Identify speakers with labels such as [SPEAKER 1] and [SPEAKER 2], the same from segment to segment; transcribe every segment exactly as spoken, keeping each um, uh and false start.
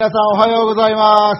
[SPEAKER 1] 皆さんおはようございます。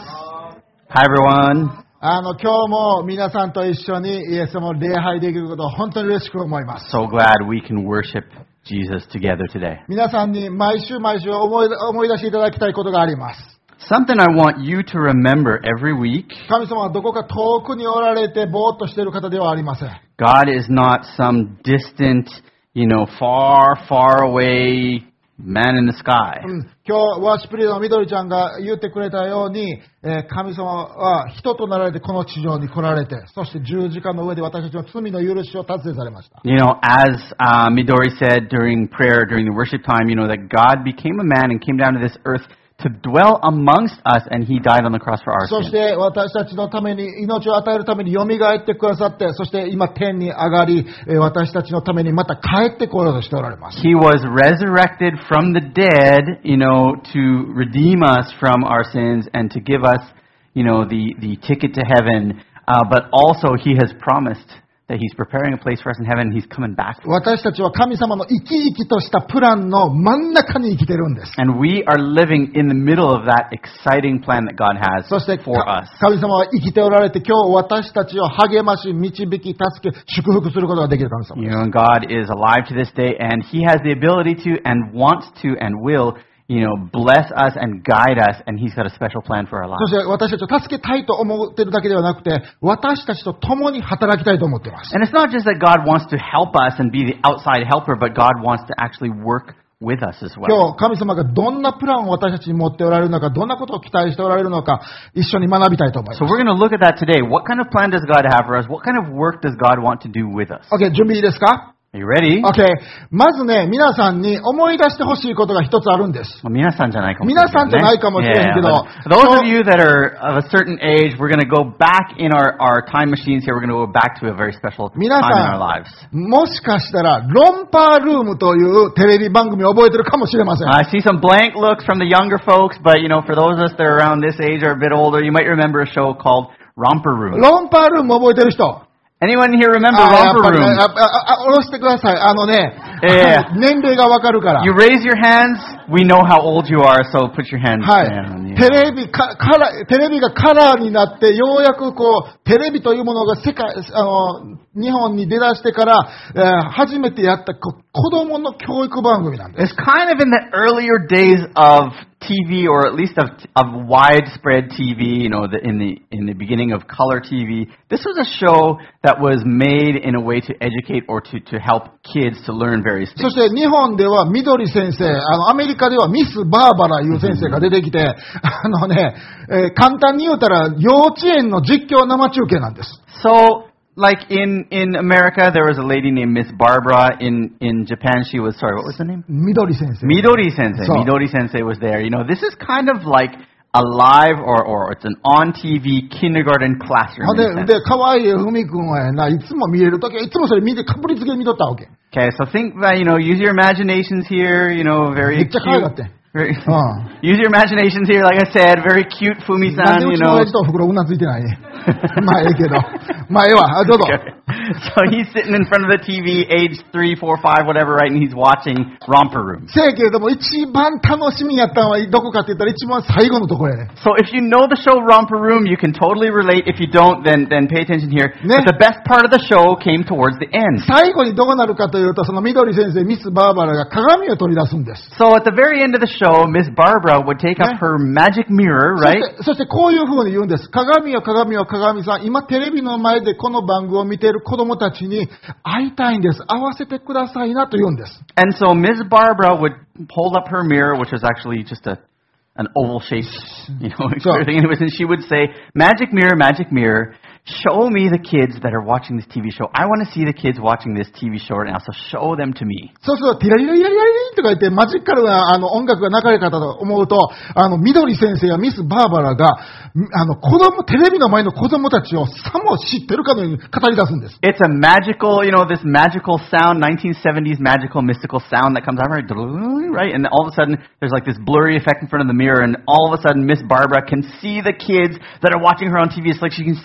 [SPEAKER 2] Hi everyone.
[SPEAKER 1] あの今日も皆さんと一緒にイエス様を礼拝できることを本当に嬉しく思います。
[SPEAKER 2] So glad we can worship Jesus together today.
[SPEAKER 1] 皆さんに毎週毎週思い、思い出していただきたいことがあります。
[SPEAKER 2] Something I want you to remember every week.
[SPEAKER 1] 神様はどこか遠くにおられてぼーっとしている方ではありません。
[SPEAKER 2] God is not some distant, you know, far, far away man in the sky.
[SPEAKER 1] うん、今日ワーシップリーダーのみどりちゃんが言ってくれたように、えー神様は人となられてこの地上に来られて、そして十字架の上で私たちの罪の許しを達成されました。
[SPEAKER 2] You know, as uh, Midori said during prayer, during the worship time, you know, that God became a man and came down to this earth to dwell amongst us, and He died on the cross for our
[SPEAKER 1] そ
[SPEAKER 2] sins.
[SPEAKER 1] して私たちのために命を与えるために蘇ってくださって、そして今天に上がり、えー私たちのためにまた帰ってこようとしておられます。
[SPEAKER 2] He was resurrected from the dead, you know, to redeem us from our sins and to give us, you know, the, the ticket to heaven. Uh, but also He has promised that He's preparing a place for us in heaven and He's coming back.
[SPEAKER 1] 私たちは神様の生き生きとしたプランの真ん中に生きてるんです。
[SPEAKER 2] And we are living in the middle of that exciting plan that God has
[SPEAKER 1] そして
[SPEAKER 2] for us.
[SPEAKER 1] 神様は生きておられて、今日私たちを励まし、導き、助け、祝福することができる神様
[SPEAKER 2] You
[SPEAKER 1] です。
[SPEAKER 2] know, God is alive to this day and He has the ability to and wants to and will, you know, bless us and guide us, and He's got a special plan for our
[SPEAKER 1] そ
[SPEAKER 2] lives.
[SPEAKER 1] して私たちを助けたいと思っているだけではなくて、私たちと共に働きたいと思っています。
[SPEAKER 2] And it's not just that God wants to help us and be the outside helper, but God wants to actually work with us as well.
[SPEAKER 1] 今日神様がどんなプランを私たちに持っておられるのか、どんなことを期待しておられるのか、一緒に学びたいと思い
[SPEAKER 2] So
[SPEAKER 1] ます。
[SPEAKER 2] we're going to look at that today. What kind of plan does God have for us? What kind of work does God want to do with us?
[SPEAKER 1] OK、準備いいですか？
[SPEAKER 2] Are you ready?
[SPEAKER 1] OK、まずね、皆さんに思い出してほしいことが一つあるんです。
[SPEAKER 2] Well, 皆さんじゃないかもしれないね。
[SPEAKER 1] 皆さんじゃないかもしれへんけど、
[SPEAKER 2] Yeah, but those of you that are of a certain age, we're going to go back in our, our time machines here. We're going to go back to a very special time
[SPEAKER 1] 皆
[SPEAKER 2] in
[SPEAKER 1] さ
[SPEAKER 2] our lives.
[SPEAKER 1] ん、もしかしたら、ロンパールームというテレビ番組を覚えてるかもしれません。
[SPEAKER 2] I see some blank looks from the younger folks, but you know, for those of us that are around this age or a bit older, you might remember a show called Romper Room.
[SPEAKER 1] ロンパールーム覚えてる人？
[SPEAKER 2] Anyone here remember
[SPEAKER 1] あやっ
[SPEAKER 2] Romper
[SPEAKER 1] ぱりね
[SPEAKER 2] Room?
[SPEAKER 1] あああ下ろしてください。あのね、
[SPEAKER 2] ええ
[SPEAKER 1] 年齢がわかるから。
[SPEAKER 2] You raise your hands. We know how old you are, so put your hands
[SPEAKER 1] は
[SPEAKER 2] down.
[SPEAKER 1] い。
[SPEAKER 2] Yeah.
[SPEAKER 1] テレビか、カラー、テレビがカラーになって、ようやくこう、テレビというものが世界、あの、日本に出だしてから、えー初めてやったこ子供の教育番組なんです。
[SPEAKER 2] It's kind of in the earlier days of T V, or at least of, of widespread T V. You know, the, in the in the beginning of color T V. This was a show that was made in a way to educate or to to help kids to learn various
[SPEAKER 1] そ
[SPEAKER 2] things.
[SPEAKER 1] して日本では緑先生、あの、アメリカではミス・バーバラいう先生が出てきて、あのね、えー簡単に言うたら幼稚園の実況生中継なんです。
[SPEAKER 2] So, like in in America, there was a lady named Miss Barbara. In in Japan, she was sorry. What was the name?
[SPEAKER 1] 緑先生。
[SPEAKER 2] Midori Sensei.
[SPEAKER 1] So-
[SPEAKER 2] Midori Sensei was there. You know, this is kind of like a live or, or it's an on T V kindergarten classroom.
[SPEAKER 1] ほん
[SPEAKER 2] in a
[SPEAKER 1] で、
[SPEAKER 2] sense.
[SPEAKER 1] で、河合ふみくんはやな、いつも見れるときはいつもそれ見て、かぶりつけで見とったわけ。
[SPEAKER 2] Okay, so think that, you know, use your imaginations here, you know,
[SPEAKER 1] め
[SPEAKER 2] very
[SPEAKER 1] っちゃ可愛かった
[SPEAKER 2] cute.
[SPEAKER 1] よ。
[SPEAKER 2] Very,
[SPEAKER 1] うん
[SPEAKER 2] use your imaginations here, like I said, very cute
[SPEAKER 1] なん
[SPEAKER 2] Fumi-san,
[SPEAKER 1] でう
[SPEAKER 2] you
[SPEAKER 1] ちの
[SPEAKER 2] know.
[SPEAKER 1] 親父と袋うなずいてないね。まあ、ええけど。まあ、ええわ。あどうぞ。
[SPEAKER 2] Okay. So he's sitting in front of the T V, age three, four, five, whatever, right, and he's watching Romper Room.
[SPEAKER 1] せやけれども、一番楽しみやったのはどこかって言ったら一番最後のところやね。
[SPEAKER 2] So if you know the show Romper Room, you can totally relate. If you don't, then then pay attention here.
[SPEAKER 1] Ne?
[SPEAKER 2] But the best part of the show came towards the end.
[SPEAKER 1] 最後にどうなるかというと、その緑先生、ミス・バーバラが鏡を取り出すんです。
[SPEAKER 2] So at the very end of the show, Miss Barbara would take up
[SPEAKER 1] Ne?
[SPEAKER 2] her magic mirror,
[SPEAKER 1] そし
[SPEAKER 2] right?
[SPEAKER 1] て、そしてこういう風に言うんです。鏡よ鏡よ鏡さん、今テレビの前でこの番組を見ている子供たちに会いたいんです。会わせてくださいなと言うんです。
[SPEAKER 2] And so Miss Barbara would hold up her mirror, which was actually just a an oval shaped, you know,
[SPEAKER 1] Sure.
[SPEAKER 2] thing. Anyways, and she would say, "Magic mirror, magic mirror, show me the kids that are watching this T V show. I want to see the kids watching this T V show right now, so show them to me."
[SPEAKER 1] そうすると、ティラリラリラリラリとか言ってマジカルなあの音楽が流れたと思うと、あの、緑先生やミス・バーバラが、あの、子供、テレビの前の子供たちをさも知ってるかのように語り出すんです。
[SPEAKER 2] It's a magical, you know, this magical sound, nineteen seventies magical, mystical sound that comes out, right? Right? And all of a sudden, there's like this blurry effect in front of the mirror, and all of a sudden, Miss Barbara can see the kids that are watching her on T V. It's like she can see through the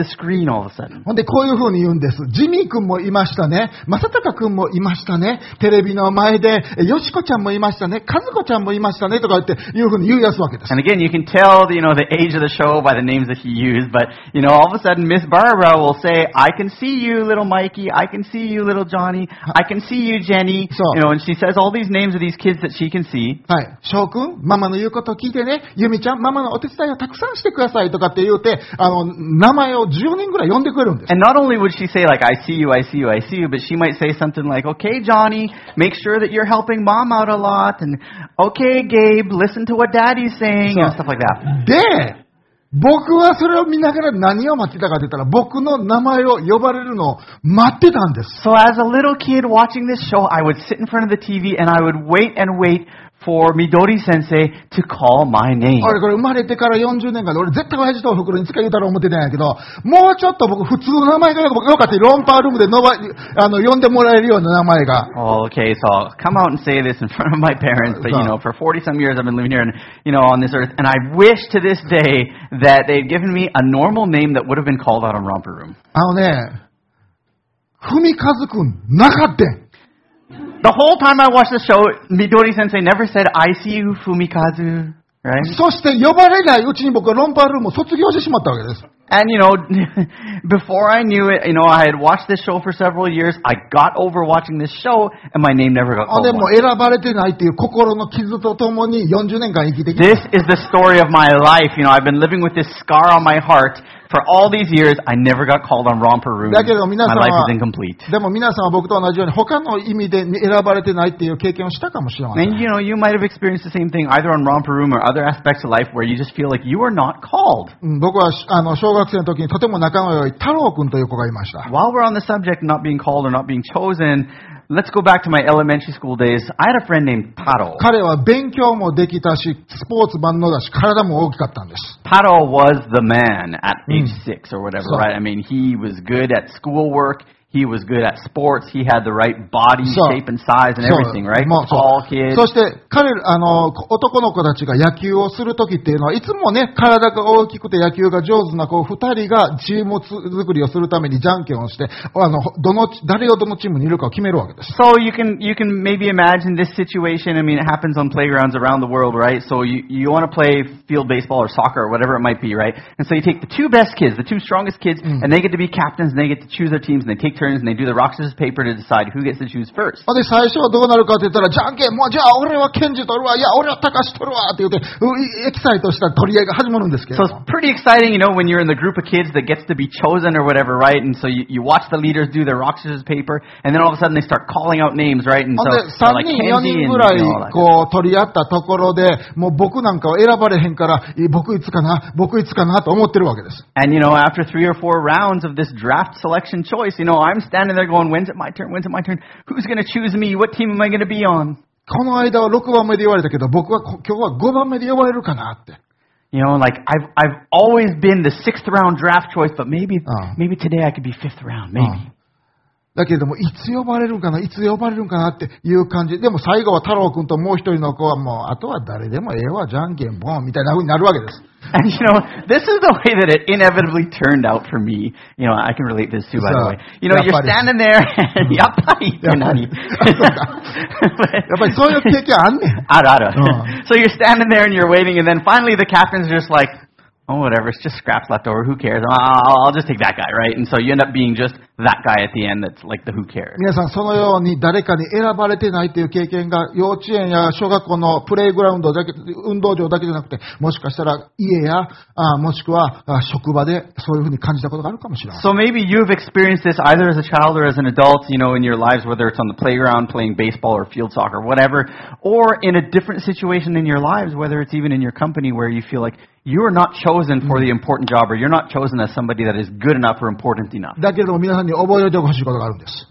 [SPEAKER 2] screen all of a sudden.
[SPEAKER 1] ほんで、こういう風に言うんです。ジミー君もいましたね。正隆君もいましたね。テレビの前で、よしこちゃんもいましたね。和子ちゃんもいましたね。とか言って、いう風に言うやすわけです。
[SPEAKER 2] And again, you can tell, you know, the age of the show by the names that he used, but, you know, all of a sudden Miss Barbara will say, I can see you, little Mikey. I can see you, little Johnny. I can see you, Jenny.
[SPEAKER 1] So-
[SPEAKER 2] You know, and she says all these names of these kids that she can see.
[SPEAKER 1] はい。翔くん、ママの言うことを聞いてね。ゆみちゃん、ママのお手伝いをたくさんしてください。とかって言うて、あの、名前をじゅうにんぐらい呼んでくれるんです。
[SPEAKER 2] And not only would she say, like, I see you, I see you, I see you, but she might say something like, okay, Johnny, make sure that you're helping Mom out a lot. And, okay, Gabe, listen to what Daddy's saying.
[SPEAKER 1] So-
[SPEAKER 2] And stuff like that.
[SPEAKER 1] で、僕はそれを見ながら何を待ってたかって言ったら、僕の名前を呼ばれるのを待ってたんです。
[SPEAKER 2] So as a little kid watching this show, I would sit in front of the T V and I would wait and wait for Midori Sensei to call my name.
[SPEAKER 1] 俺これ生まれてからよんじゅうねんかんで、俺絶対親父とお袋に使い言うたら思ってたんやけど、もうちょっと僕普通の名前がよかった。ロンパールームでのばあの呼んでもらえるような名前が。
[SPEAKER 2] Oh, okay, so I'll come out and say this in front of my parents, but you know, for forty some years I've been living here and, you know, on this earth, and I wish to this day that they'd given me a normal name that would have been called out on Romper Room.
[SPEAKER 1] あのね、ふみかずくんなかったん。
[SPEAKER 2] The whole time I watched the show, Midori Sensei never said, I see you, Fumikazu, right?
[SPEAKER 1] そして呼ばれないうちに僕はロンパールームを卒業してしまったわけです。
[SPEAKER 2] And, you know, before I knew it, you know, I had watched this show for several years. I got over watching this show, and my name never got
[SPEAKER 1] ほん
[SPEAKER 2] called
[SPEAKER 1] でもう
[SPEAKER 2] once.
[SPEAKER 1] 選ばれてないっていう心の傷とともによんじゅうねんかん生きてきて。
[SPEAKER 2] This is the story of my life. You know, I've been living with this scar on my heart for all these years. I never got called on Romper Room.
[SPEAKER 1] だけど皆
[SPEAKER 2] My
[SPEAKER 1] さん
[SPEAKER 2] life
[SPEAKER 1] は
[SPEAKER 2] is incomplete.
[SPEAKER 1] でも皆さんは僕と同じように他の意味で選ばれてないっていう経験をしたかもしれません。
[SPEAKER 2] And, you know, you might have experienced the same thing either on Romper Room or other aspects of life where you just feel like you are not called.
[SPEAKER 1] うん僕はあの小学生の時にとても仲の良い太郎くんという子がいました。
[SPEAKER 2] While we're on the subject of not being called or not being chosen, let's go back to my elementary school days. I had a friend named Paro.
[SPEAKER 1] 彼は勉強もできたし、スポーツ万能だし、体も大きかったんです。
[SPEAKER 2] Paro was the man at age
[SPEAKER 1] Mm.
[SPEAKER 2] six or whatever,
[SPEAKER 1] So-
[SPEAKER 2] right? I mean, he was good at schoolwork. He was good at sports. He had the right body
[SPEAKER 1] So-
[SPEAKER 2] shape and size and
[SPEAKER 1] そう
[SPEAKER 2] everything, right?
[SPEAKER 1] もうそう
[SPEAKER 2] Tall kid.
[SPEAKER 1] そして彼、あの、男の子たちが野球をする時っていうのは、いつもね、体が大きくて野球が上手な子、二人がチーム作りをするためにじゃんけんをして、あの、どの、誰がどのチームにいるかを決めるわけです。
[SPEAKER 2] So you can you can maybe imagine this situation. I mean, it happens on playgrounds around the world, right? So you you want to play field baseball or soccer or whatever it might be, right? And so you take the two best kids, the two strongest kids, and they get to be captains, and they get to choose their teams, and they take turns, and they do the rock scissors paper to decide who gets to choose first.
[SPEAKER 1] で、最初はどうなるかって言ったら、じゃんけん、もうじゃあ俺はケンジ取るわ、いや俺は高橋取るわって言って、うエキサイトした取り合いが始まるんですけれ
[SPEAKER 2] So
[SPEAKER 1] ど
[SPEAKER 2] it's
[SPEAKER 1] も。
[SPEAKER 2] pretty exciting, you know, when you're in the group of kids that gets to be chosen or whatever, right? And so you, you watch the leaders do their rock scissors paper, and then all of a sudden they start calling out names, right? And
[SPEAKER 1] ほん
[SPEAKER 2] so
[SPEAKER 1] で、
[SPEAKER 2] they're
[SPEAKER 1] さん
[SPEAKER 2] like
[SPEAKER 1] にん、よ
[SPEAKER 2] Kenji
[SPEAKER 1] にん
[SPEAKER 2] and
[SPEAKER 1] ぐらい
[SPEAKER 2] you know, all that.
[SPEAKER 1] こう取り合ったところで、もう僕なんかは選ばれへんから、え僕いつかな、僕いつかなと思ってるわけです。
[SPEAKER 2] And you know, after three or four rounds of this draft selection choice, you know, I'm standing there going, when's it my turn? When's it my turn? Who's going to choose me? What team am I going to be on?
[SPEAKER 1] この間はろくばんめで言われたけど、僕はこ今日はごばんめで呼ばれるかなって。
[SPEAKER 2] You know, like I've I've always been the sixth round draft choice, but maybe
[SPEAKER 1] Oh.
[SPEAKER 2] maybe today I could be fifth round, maybe.
[SPEAKER 1] うんだけれども、いつ呼ばれるかな、いつ呼ばれるかなっていう感じ。でも最後は太郎くんともう一人の子はもう、あとは誰でもええわ、じゃんけん、ボンみたいな風になるわけです。
[SPEAKER 2] And you know, this is the way that it inevitably turned out for me. You know, I can relate this too, by the
[SPEAKER 1] So,
[SPEAKER 2] way. You know, you're
[SPEAKER 1] yappari.
[SPEAKER 2] standing there and yappari,
[SPEAKER 1] Yappari.
[SPEAKER 2] Nani.
[SPEAKER 1] やっぱりそういう経験あんねん。
[SPEAKER 2] Arara.
[SPEAKER 1] Oh.
[SPEAKER 2] So you're standing there and you're waiting, and then finally the captain's just like, oh, whatever, it's just scraps left over, who cares? I'll, I'll just take that guy, right? And so you end up being just that guy at the end that's like the who cares.
[SPEAKER 1] 皆さん、そのように誰かに選ばれてないという経験が幼稚園や小学校のプレイグラウンドだけ、運動場だけじゃなくて、もしかしたら家や、あもしくはあ職場でそういうふうに感じたことがあるかもしれない。
[SPEAKER 2] So maybe you've experienced this either as a child or as an adult, you know, in your lives, whether it's on the playground playing baseball or field soccer, whatever, or in a different situation in your lives, whether it's even in your company where you feel like you are not chosen for the important job or you're not chosen as somebody that is good enough or important enough.
[SPEAKER 1] だけれども皆さんに覚えておいてほしいことがあるんです。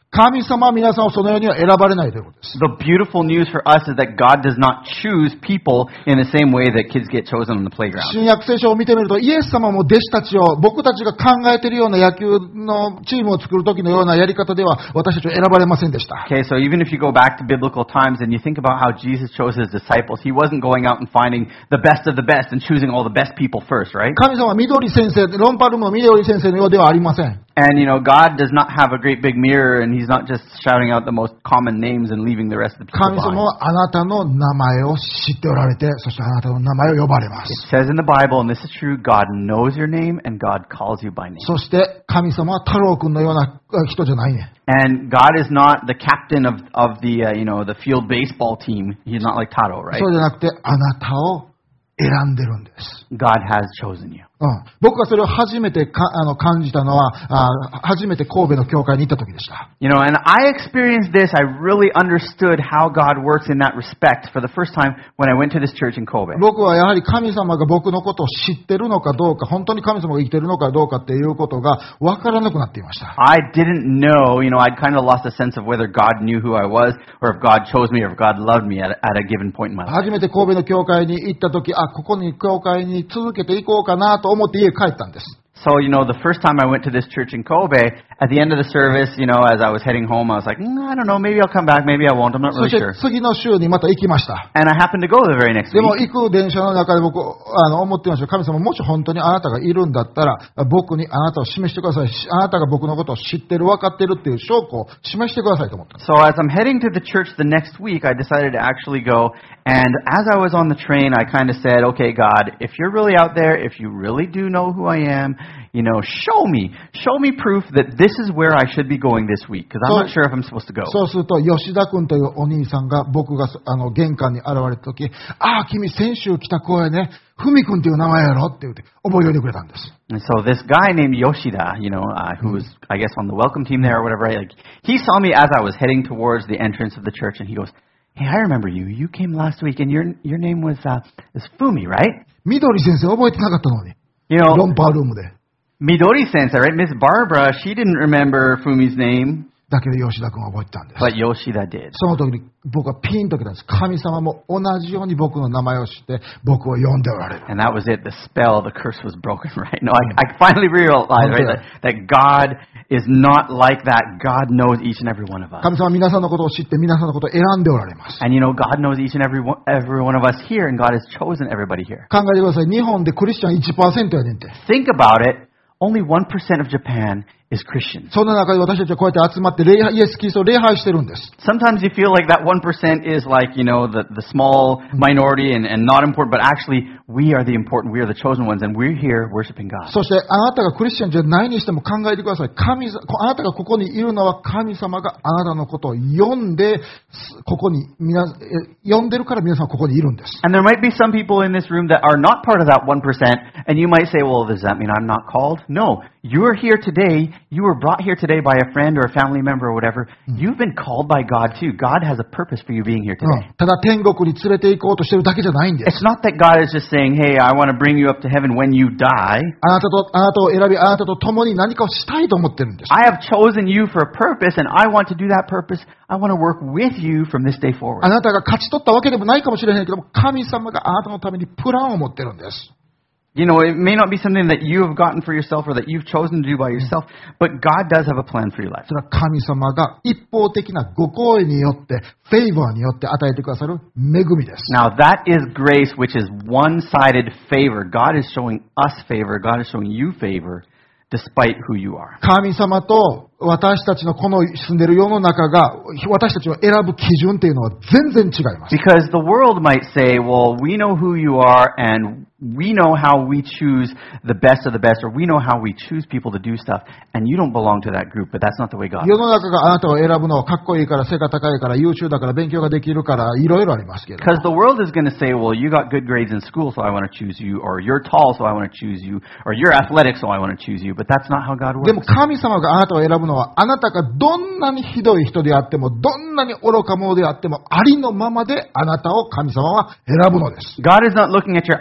[SPEAKER 1] 神様は皆さんをそのようには選ばれないということです。
[SPEAKER 2] The beautiful news for us is that God does not choose people in the same way that kids get chosen on the playground.
[SPEAKER 1] 新約聖書を見てみると、イエス様も弟子たちを僕たちが考えているような野球のチームを作る時のようなやり方では私たちは選ばれませんでした。
[SPEAKER 2] Okay, so even if you go back to biblical times and you think about how Jesus chose his disciples, he wasn't going out and finding the best of the best and choosing all the best people first, right?
[SPEAKER 1] 神様は緑先生、ロンパルムの緑先生のようではありません。
[SPEAKER 2] And, you know, God does not have a great big mirror and he's not just shouting out the most common names and leaving the rest of the people
[SPEAKER 1] 神様
[SPEAKER 2] behind.
[SPEAKER 1] はあなたの名前を知っておられて、そしてあなたの名前を呼ばれます。
[SPEAKER 2] It says in the Bible, and this is true, God knows your name and God calls you by name.
[SPEAKER 1] そして神様は太郎くんのような人じゃないね。
[SPEAKER 2] And God is not the captain of, of the, uh, you know, the field baseball team. He's not like Taro, right?
[SPEAKER 1] そうじゃなくて、あなたを選んでるんです。
[SPEAKER 2] God has chosen you.
[SPEAKER 1] うん、僕がそれを初めてかあの感じたのはあ、初めて神戸の教会に行った時でした。
[SPEAKER 2] You know, and I experienced this. I really understood how God works in that respect for the first time when I went to this church in Kobe.
[SPEAKER 1] 僕はやはり神様が僕のことを知ってるのかどうか、本当に神様が生きてるのかどうかっていうことが分からなくなっていました。
[SPEAKER 2] I didn't know, you know, I'd kind of lost a sense of whether God knew who I was or if God chose me or if God loved me at, at a given point in my life.
[SPEAKER 1] 初めて神戸の教会に行った時、あ、ここに教会に続けていこうかなと思って家帰ったんです。
[SPEAKER 2] So, you know, the first time I went to this church in Kobe, at the end of the service, you know, as I was heading home, I was like, mm, I don't know, maybe I'll come back, maybe I won't, I'm not
[SPEAKER 1] そ
[SPEAKER 2] really
[SPEAKER 1] して
[SPEAKER 2] sure.
[SPEAKER 1] 次の週にまた行きました。
[SPEAKER 2] And I happened to go the very next
[SPEAKER 1] でも
[SPEAKER 2] week.
[SPEAKER 1] 行く電車の中で僕、あの、思ってました。神様、もし本当にあなたがいるんだったら、僕にあなたを示してください。あなたが僕のことを知ってる、分かってるっていう証拠を示してくださいと思った。
[SPEAKER 2] So as I'm heading to the church the next week, I decided to actually go. And as I was on the train, I kind of said, okay, God, if you're really out there, if you really do know who I am, you know, show me. Show me proof that this is where I should be going this week. Because I'm
[SPEAKER 1] So-
[SPEAKER 2] not sure if I'm supposed to go.
[SPEAKER 1] そうすると、吉田君というお兄さんが僕があの玄関に現れた時、ああ、君先週来た子やね、ふみ君っていう名前やろって言って覚えておいてくれたんです。
[SPEAKER 2] And so this guy named Yoshida, you know, uh, who was, I guess, on the welcome team there or whatever, right? Like, he saw me as I was heading towards the entrance of the church, and he goes, hey, I remember you. You came last week, and your your name was, uh, is Fumi, right?
[SPEAKER 1] 緑先生覚えてなかったのに。
[SPEAKER 2] You
[SPEAKER 1] ロ
[SPEAKER 2] know,
[SPEAKER 1] ンパールームで。
[SPEAKER 2] Midori sensei, right? Miss Barbara, she didn't remember Fumi's name,
[SPEAKER 1] だけど吉田君は覚えてたんです。
[SPEAKER 2] but Yoshida did.
[SPEAKER 1] その時に僕はピンときたんです。神様も同じように僕の名前を知って僕を呼んでおられる。
[SPEAKER 2] And that was it. The spell, the curse was broken, right? No, I, I finally realized, right, that, that God is not like that. God knows each and every one of us.
[SPEAKER 1] 神様は皆さんのことを知って皆さんのことを選んでおられます。
[SPEAKER 2] And you know, God knows each and every one, every one of us here, and God has chosen everybody here.
[SPEAKER 1] 考えてください。日本でクリスチャンいちパーセントやねんて。
[SPEAKER 2] Think about it. Only one percent of Japan is Christians.
[SPEAKER 1] そんな中で私たちはこうやって集まって礼拝イエス・キリストを礼拝してるんです。
[SPEAKER 2] Sometimes you feel like that one percent is like, you know, the, the small minority and, and not important, but actually we are the important, we are the chosen ones, and we're here worshiping God.
[SPEAKER 1] そしてあなたがクリスチャンじゃないにしても考えてください。神様、あなたがここにいるのは神様があなたのことを呼んで、ここに皆、え呼んでるから皆さんここにいるんです。
[SPEAKER 2] And there might be some people in this room that are not part of that one percent, and you might say, well, does that mean I'm not called? No. You are here today. You were brought here today by a friend or a family member or whatever. You've been called by God too. God has a purpose for you being here
[SPEAKER 1] うん
[SPEAKER 2] today.
[SPEAKER 1] ただ天国に連れて行こうとしてるだけじゃないんです。
[SPEAKER 2] It's not that God is just saying, hey, I want to bring you up to heaven when you die.
[SPEAKER 1] あなたと、あなたを選び、あなたと共に何かをしたいと思ってるんです。
[SPEAKER 2] I have chosen you for a purpose, and I want to do that purpose. I want to work with you from this day forward.
[SPEAKER 1] あなたが勝ち取ったわけでもないかもしれないけども、神様があなたのためにプランを持ってるんです。
[SPEAKER 2] You know, it may not be something that you have gotten for yourself or that you've chosen to do by yourself, but God does have a plan for your life.
[SPEAKER 1] それは神様が一方的なご好意によって、フェイバーによって与えてくださる恵みです。
[SPEAKER 2] Now, that is grace, which is one-sided favor. God is showing us favor. God is showing you favor, despite who you are.
[SPEAKER 1] 神様と私たちのこの住んでる世の中が、私たちを選ぶ基準っていうのは全然違います。
[SPEAKER 2] Because the world might say, well, we know who you are, and we know how we choose the best of the best, or we know how we choose people to do stuff, and you don't belong to that group, but that's not the way God
[SPEAKER 1] 世
[SPEAKER 2] is.
[SPEAKER 1] の中があなたを選ぶのはかっこいいから、背が高いから、優秀だから、勉強ができるから、いろいろありますけど。
[SPEAKER 2] Because the world is going to say, well, you got good grades in school, so I want to choose you, or you're tall, so I want to choose you, or you're athletic, so I want to choose you, but that's not how God
[SPEAKER 1] でも
[SPEAKER 2] works.
[SPEAKER 1] 神様があなたを選ぶのは、あなたがどんなにひどい人であっても、どんなに愚か者であっても、ありのままであなたを神様は選ぶのです。
[SPEAKER 2] God is not looking at your outward appearance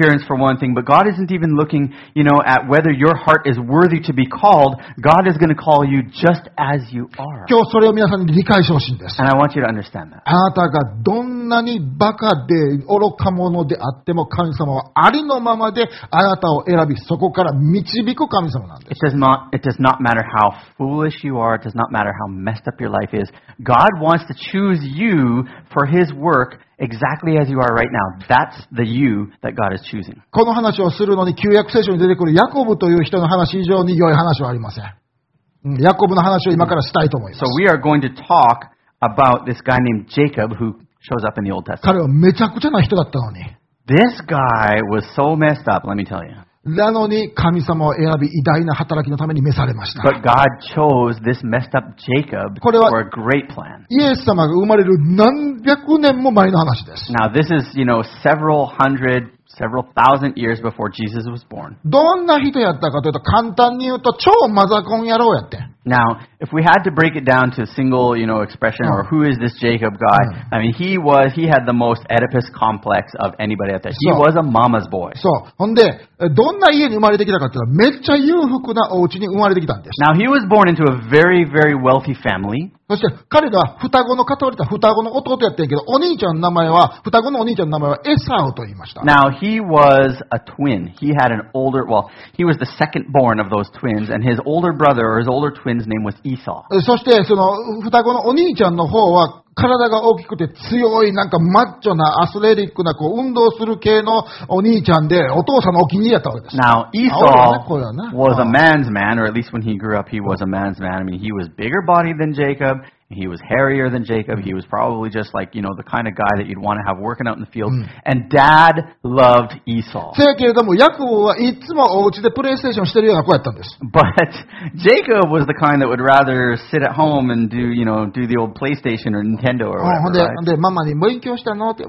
[SPEAKER 2] appearance for one thing, but God isn't even looking, you know, at whether your heart is worthy to be called. God is going to call you just as you are.
[SPEAKER 1] 今日それを皆さんに理解してほしいんです。
[SPEAKER 2] And I want you to understand that.
[SPEAKER 1] あなたがどんなにバカで愚か者であっても神様はありのままであなたを選び、そこから導く神様なんです。
[SPEAKER 2] It does not, it does not matter how foolish you are. It does not matter how messed up your life is. God wants to choose you for His work exactly as you are right now. That's the you that God is choosing.
[SPEAKER 1] この話をするのに旧約聖書に出てくるヤコブという人の話以上に良い話はありません。うん、ヤコブの話を今からしたいと思います。
[SPEAKER 2] So we are going to talk about this guy named Jacob who shows up in the Old Testament.
[SPEAKER 1] 彼はめちゃくちゃな人だったのに。
[SPEAKER 2] This guy was so messed up, let me tell you.
[SPEAKER 1] なのに神様を選び偉大な働きのために召されました。
[SPEAKER 2] But God chose this messed up Jacob
[SPEAKER 1] これは
[SPEAKER 2] for a great plan.
[SPEAKER 1] イエス様が生まれる何百年も前の話です。
[SPEAKER 2] Now this is, you know, several hundred, several thousand years before Jesus was born.
[SPEAKER 1] どんな人やったかというと簡単に言うと超マザコン野郎やって。
[SPEAKER 2] Now, if we had to break it down to a single, you know, expression, or who is this Jacob guy? I mean, he was, he had the most Oedipus complex of anybody out there. He
[SPEAKER 1] So-
[SPEAKER 2] was a mama's boy.
[SPEAKER 1] そう。ほんで、どんな家に生まれてきたかっていうと、めっちゃ裕福なお家に生まれてきたんです。
[SPEAKER 2] Now, he was born into a very, very wealthy family.
[SPEAKER 1] そして彼が双子の片割れた双子の弟やってんけど、お兄ちゃんの名前は、双子のお兄ちゃんの名前はエサウと言いました。
[SPEAKER 2] Now, he was a twin. He had an older, well, he was the second born of those twins, and his older brother, or his older twin's name was Esau.
[SPEAKER 1] そして、その、双子のお兄ちゃんの方は、体が大きくて強い、なんかマッチョな、アスレリックな、こう、運動する系のお兄ちゃんで、お父さんのお気に入りやったわけです。
[SPEAKER 2] Now,
[SPEAKER 1] あ、
[SPEAKER 2] Esau
[SPEAKER 1] これはな。
[SPEAKER 2] was a
[SPEAKER 1] あ
[SPEAKER 2] man's man, or at least when he grew up, he was a man's man. I mean, he was bigger bodied than Jacob. He was hairier than Jacob. He was probably just like, you know, the kind of guy that you'd want to have working out in the field. And Dad loved Esau.
[SPEAKER 1] せやけれども、ヤコブはいつもお家でプレイステーションしてるような子やったんです。
[SPEAKER 2] But Jacob was the kind that would rather sit at home and do, you know, do the old PlayStation or Nintendo or
[SPEAKER 1] ほん
[SPEAKER 2] whatever,
[SPEAKER 1] で、
[SPEAKER 2] right?
[SPEAKER 1] で、ママに勉強したのって、うん、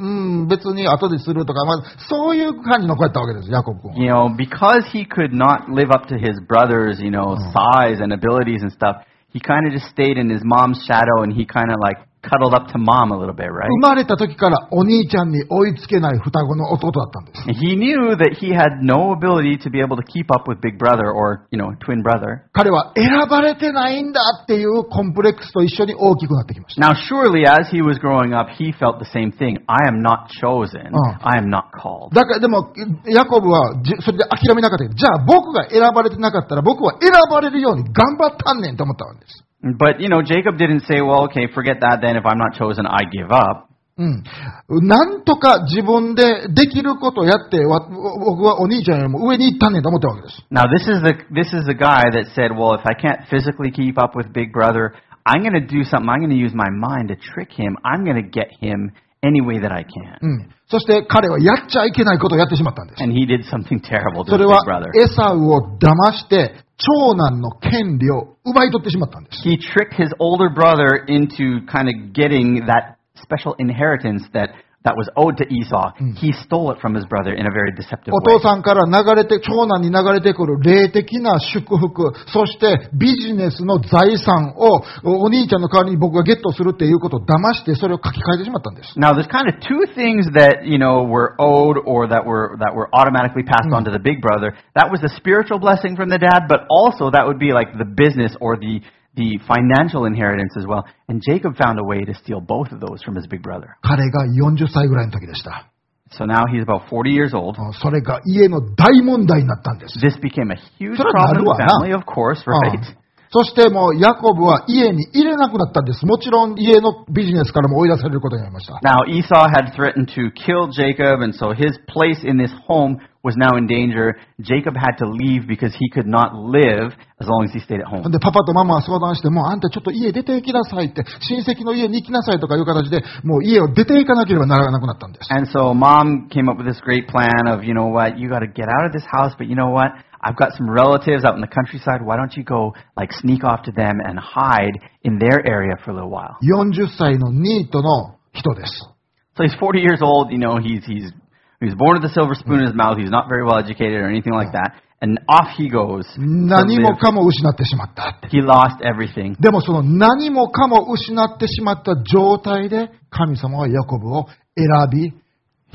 [SPEAKER 1] 別に後でするとか、まあ、そういう感じの子やったわけです、ヤコブ君は。
[SPEAKER 2] You know, because he could not live up to his brother's, you know, size and abilities and stuff, he kind of just stayed in his mom's shadow and he kind of like cuddled up to mom a little bit, right?
[SPEAKER 1] 生まれた時からお兄ちゃんに追いつけない双子の弟だったんです。
[SPEAKER 2] And he knew that he had no ability to be able to keep up with big brother or, you know, twin brother.
[SPEAKER 1] 彼は選ばれてないんだっていうコンプレックスと一緒に大きくなってきました。
[SPEAKER 2] Now, surely as he was growing up, he felt the same thing. I am not chosen.
[SPEAKER 1] Oh.
[SPEAKER 2] I am not called.
[SPEAKER 1] だからでも、ヤコブはじそれで諦めなかったけど、じゃあ僕が選ばれてなかったら僕は選ばれるように頑張ったんねんと思ったわけです。
[SPEAKER 2] But, you know, Jacob didn't say, well, okay, forget that then. If I'm not chosen, I give up.
[SPEAKER 1] うん。なんとか自分でできることをやって、わ僕はお兄ちゃんよりも上に行ったんねんと思ったわけです。
[SPEAKER 2] Now, this is the, this is the guy that said, well, if I can't physically keep up with big brother, I'm going to do something. I'm going to use my mind to trick him. I'm going to get him any way that I can.
[SPEAKER 1] うん。そして彼はやっちゃいけないことをやってしまったんです。
[SPEAKER 2] And he did something terrible to
[SPEAKER 1] そ
[SPEAKER 2] his
[SPEAKER 1] れ
[SPEAKER 2] big
[SPEAKER 1] は
[SPEAKER 2] brother.
[SPEAKER 1] エサウを騙して長男の権利を奪い取ってしまったんです。
[SPEAKER 2] He tricked his older brother into kind of getting that special inheritance that, that was owed to Esau. He stole it from his brother in a very deceptive
[SPEAKER 1] お
[SPEAKER 2] way.
[SPEAKER 1] 父さんから流れて、長男に流れてくる霊的な祝福、そしてビジネスの財産をお兄ちゃんの代わりに僕がゲットするっていうことを騙して、それを書き換えてしまったんです。
[SPEAKER 2] Now, there's kind of two things that, you know, were owed or that were, that were automatically passed on to the big brother. That was the spiritual blessing from the dad, but also that would be like the business or the, the financial inheritance as well. And Jacob found a way to steal both of those from his big brother.
[SPEAKER 1] 彼がよんじゅっさいぐらいの時でした。
[SPEAKER 2] So now he's about forty years old.
[SPEAKER 1] それが家の大問題になったんです。
[SPEAKER 2] This became a huge
[SPEAKER 1] それは
[SPEAKER 2] problem in
[SPEAKER 1] なるわ
[SPEAKER 2] the
[SPEAKER 1] な。
[SPEAKER 2] family, of course, right?
[SPEAKER 1] そしてもうヤコブは家に入れなくなったんです。もちろん家のビジネスからも追い出されることになりました。
[SPEAKER 2] Now, Esau had threatened to kill Jacob, and so his place in this home was now in danger. Jacob had to leave because he could not live as long as he stayed at
[SPEAKER 1] ほん
[SPEAKER 2] home.
[SPEAKER 1] でパパとママは相談して、もうあんたちょっと家出て行きなさいって、親戚の家に行きなさいとかいう形で、もう家を出て行かなければならなくなったんです。
[SPEAKER 2] And so mom came up with this great plan of, you know what, you got to get out of this house, but you know what? I've got some relatives out in the countryside. Why don't you go, like, sneak off to them and hide in their area for a little while?
[SPEAKER 1] よんじゅっさいのニートの人です。
[SPEAKER 2] So he's forty years old. You know, he's he's he was born with a silver spoon in his mouth. He's not very well educated or anything like that. And off he goes. to
[SPEAKER 1] 何も
[SPEAKER 2] live.
[SPEAKER 1] かも失ってしまった。
[SPEAKER 2] He lost everything.
[SPEAKER 1] でもその何もかも失ってしまった状態で、神様はヤコブを選び、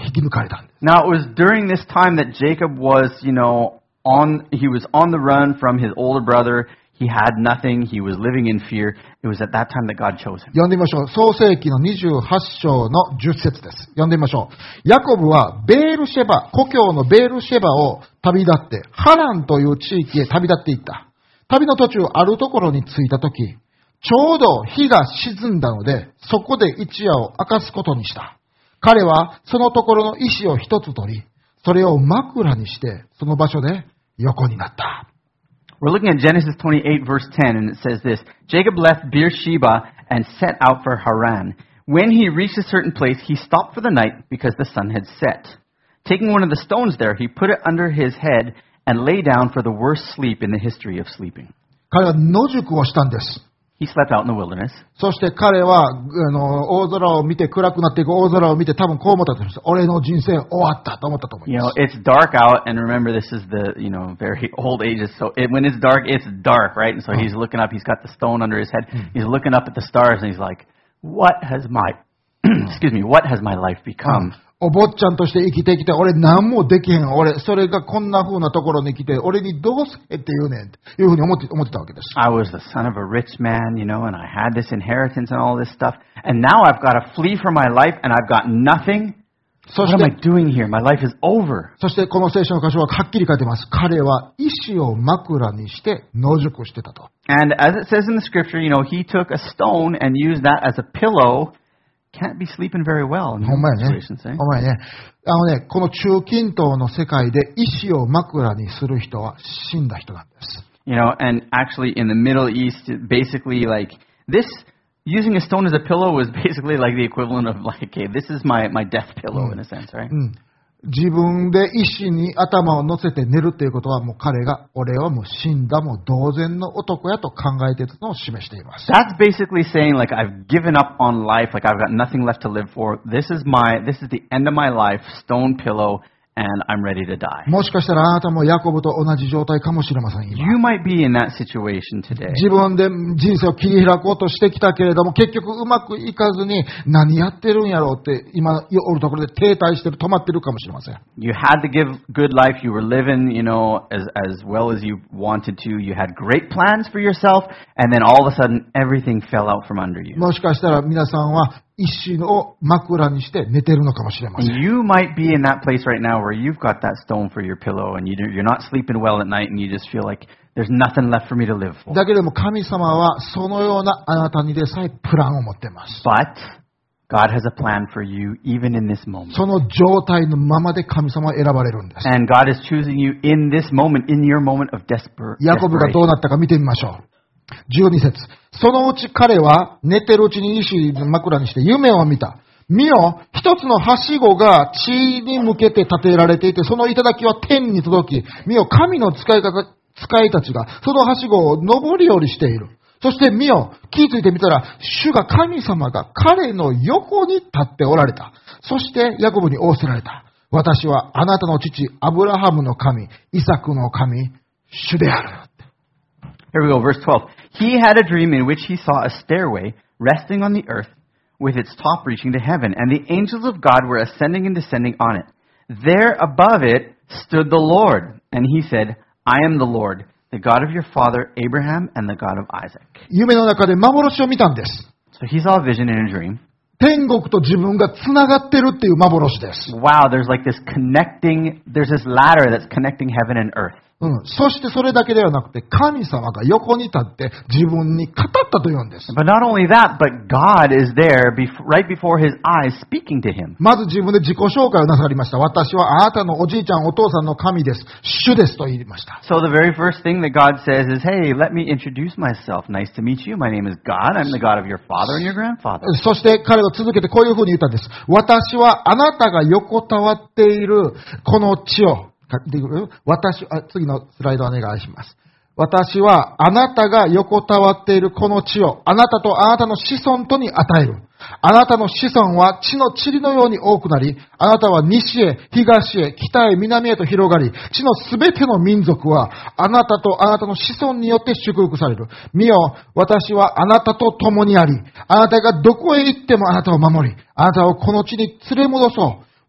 [SPEAKER 1] 引き抜かれたんです。
[SPEAKER 2] Now, it was during this time that Jacob was, you know, on, he was on the run from his older brother. He had nothing. He was living in fear. It was at that time that God chose him.
[SPEAKER 1] 読んでみましょう。創世記のにじゅうはち章のじゅっ節です。読んでみましょう。ヤコブはベールシェバ、故郷のベールシェバを旅立って、ハランという地域へ旅立っていった。旅の途中、あるところに着いたとき、ちょうど日が沈んだので、そこで一夜を明かすことにした。彼はそのところの石を一つ取り、それを枕にして、その場所で横になった。
[SPEAKER 2] We're looking at Genesis twenty-eight, verse ten, and it says this. Jacob left Beersheba and set out for Haran. When he reached a certain place, he stopped for the night because the sun had set. Taking one of the stones there, he put it under his head and lay down for the worst sleep in the history of sleeping.
[SPEAKER 1] 彼は野宿をしたんです。
[SPEAKER 2] He slept out in the wilderness.
[SPEAKER 1] そして彼は、あの、大空を見て、暗くなっていく大空を見て、多分こう思ったと思います。俺の人生終わったと思ったと思い
[SPEAKER 2] You
[SPEAKER 1] ま
[SPEAKER 2] know,
[SPEAKER 1] す。
[SPEAKER 2] it's dark out, and remember, this is the, you know, very old ages. So it, when it's dark, it's dark, right? And so he's looking up. He's got the stone under his head. He's looking up at the stars, and he's like, "What has my, excuse me, what has my life become?"
[SPEAKER 1] お坊ちゃんとして生きてきて、俺何もできへん。俺、それがこんな風なところに来て、俺にどうせって言うねんっていうふうに思って、思ってたわけです。
[SPEAKER 2] I was the son of a rich man, you know, and I had this inheritance and all this stuff. And now I've got to flee for my life, and I've got nothing.
[SPEAKER 1] そ
[SPEAKER 2] What
[SPEAKER 1] し
[SPEAKER 2] am I
[SPEAKER 1] て、
[SPEAKER 2] doing here? My life is over.
[SPEAKER 1] そしてこの聖書の箇所ははっきり書いてます。彼は石を枕にして野宿してたと。
[SPEAKER 2] And as it says in the scripture, you know, he took a stone and used that as a pillow. Can't be sleeping very well in
[SPEAKER 1] ほんまや
[SPEAKER 2] those
[SPEAKER 1] ね
[SPEAKER 2] situations, eh?。
[SPEAKER 1] ほんまやね。あのね、この中近東の世界で石を枕にする人は死んだ人なんです。
[SPEAKER 2] You know, and actually in the Middle East, basically like this, using a stone as a pillow was basically like the equivalent of like, okay, this is my, my death pillow in a sense, right?
[SPEAKER 1] うん。自分で石に頭を乗せて寝るっていうことはもう彼が俺はもう死んだもう同然の男やと考えているのを示しています。
[SPEAKER 2] That's basically saying like I've given up on life, like I've got nothing left to live for. This is my, this is the end of my life, stone pillow, and I'm ready to die.
[SPEAKER 1] もしかしたらあなたもヤコブと同じ状態かもしれません。今
[SPEAKER 2] You might be in that situation today.
[SPEAKER 1] 自分で人生を切り開こうとしてきたけれども結局うまくいかずに何やってるんやろうって今おるところで停滞してる止まってるかもしれません。
[SPEAKER 2] You had to give good life. You were living, you know, as as well as you wanted to. You had great plans for yourself, and then all of a sudden everything fell out from under you.
[SPEAKER 1] もしかしたら皆さんは石を枕にして寝てるのかもしれません。
[SPEAKER 2] You might be in that place right now where you've got that stone for your pillow, and you do, you're not sleeping well at night, and you just feel like there's nothing left for me to live for.
[SPEAKER 1] だけれども神様はそのようなあなたにでさえプランを持っています。
[SPEAKER 2] But God has a plan for you even in this moment.
[SPEAKER 1] その状態のままで神様は選ばれるんです。
[SPEAKER 2] And God is choosing you in this moment, in your moment of desper-
[SPEAKER 1] ヤコブがどう
[SPEAKER 2] desperation.
[SPEAKER 1] なったか見てみましょう。じゅうに節。そのうち彼は寝てるうちに石枕にして夢を見た。見よ、一つのはしごが地に向けて建てられていて、その頂は天に届き、見よ、神の使い方、使いたちがそのはしごを上り下りしている。そして見よ、気づいてみたら、主が神様が彼の横に立っておられた。そしてヤコブに仰せられた。私はあなたの父、アブラハムの神、イサクの神、主である。
[SPEAKER 2] Here we go, verse twelve. He had a dream in which he saw a stairway resting on the earth with its top reaching to heaven, and the angels of God were ascending and descending on it. There above it stood the Lord, and he said, I am the Lord, the God of your father Abraham and the God of Isaac.
[SPEAKER 1] 夢の中で幻を見たんです。
[SPEAKER 2] So he saw a vision in a dream.
[SPEAKER 1] 天国と自分がつながってるっていう幻です。
[SPEAKER 2] Wow, there's like this connecting, there's this ladder that's connecting heaven and earth.
[SPEAKER 1] うん、そしてそれだけではなくて、神様が横に立って自分に語ったというんです。
[SPEAKER 2] But not only that, but God is there bef- right before his eyes speaking to him.
[SPEAKER 1] まず自分で自己紹介をなさりました。私はあなたのおじいちゃん、お父さんの神です。主ですと言いました。
[SPEAKER 2] So the very first thing that God says is, hey, let me introduce myself. Nice to meet you. My name is God. I'm the God of your father and your grandfather.
[SPEAKER 1] そして彼は続けてこういうふうに言ったんです。私はあなたが横たわっているこの地を、私あ次のスライドお願いします。私はあなたが横たわっているこの地をあなたとあなたの子孫とに与える。あなたの子孫は地の塵のように多くなり、あなたは西へ、東へ、北へ、南へと広がり、地のすべての民族はあなたとあなたの子孫によって祝福される。見よ、私はあなたと共にあり、あなたがどこへ行ってもあなたを守り、あなたをこの地に連れ戻そう。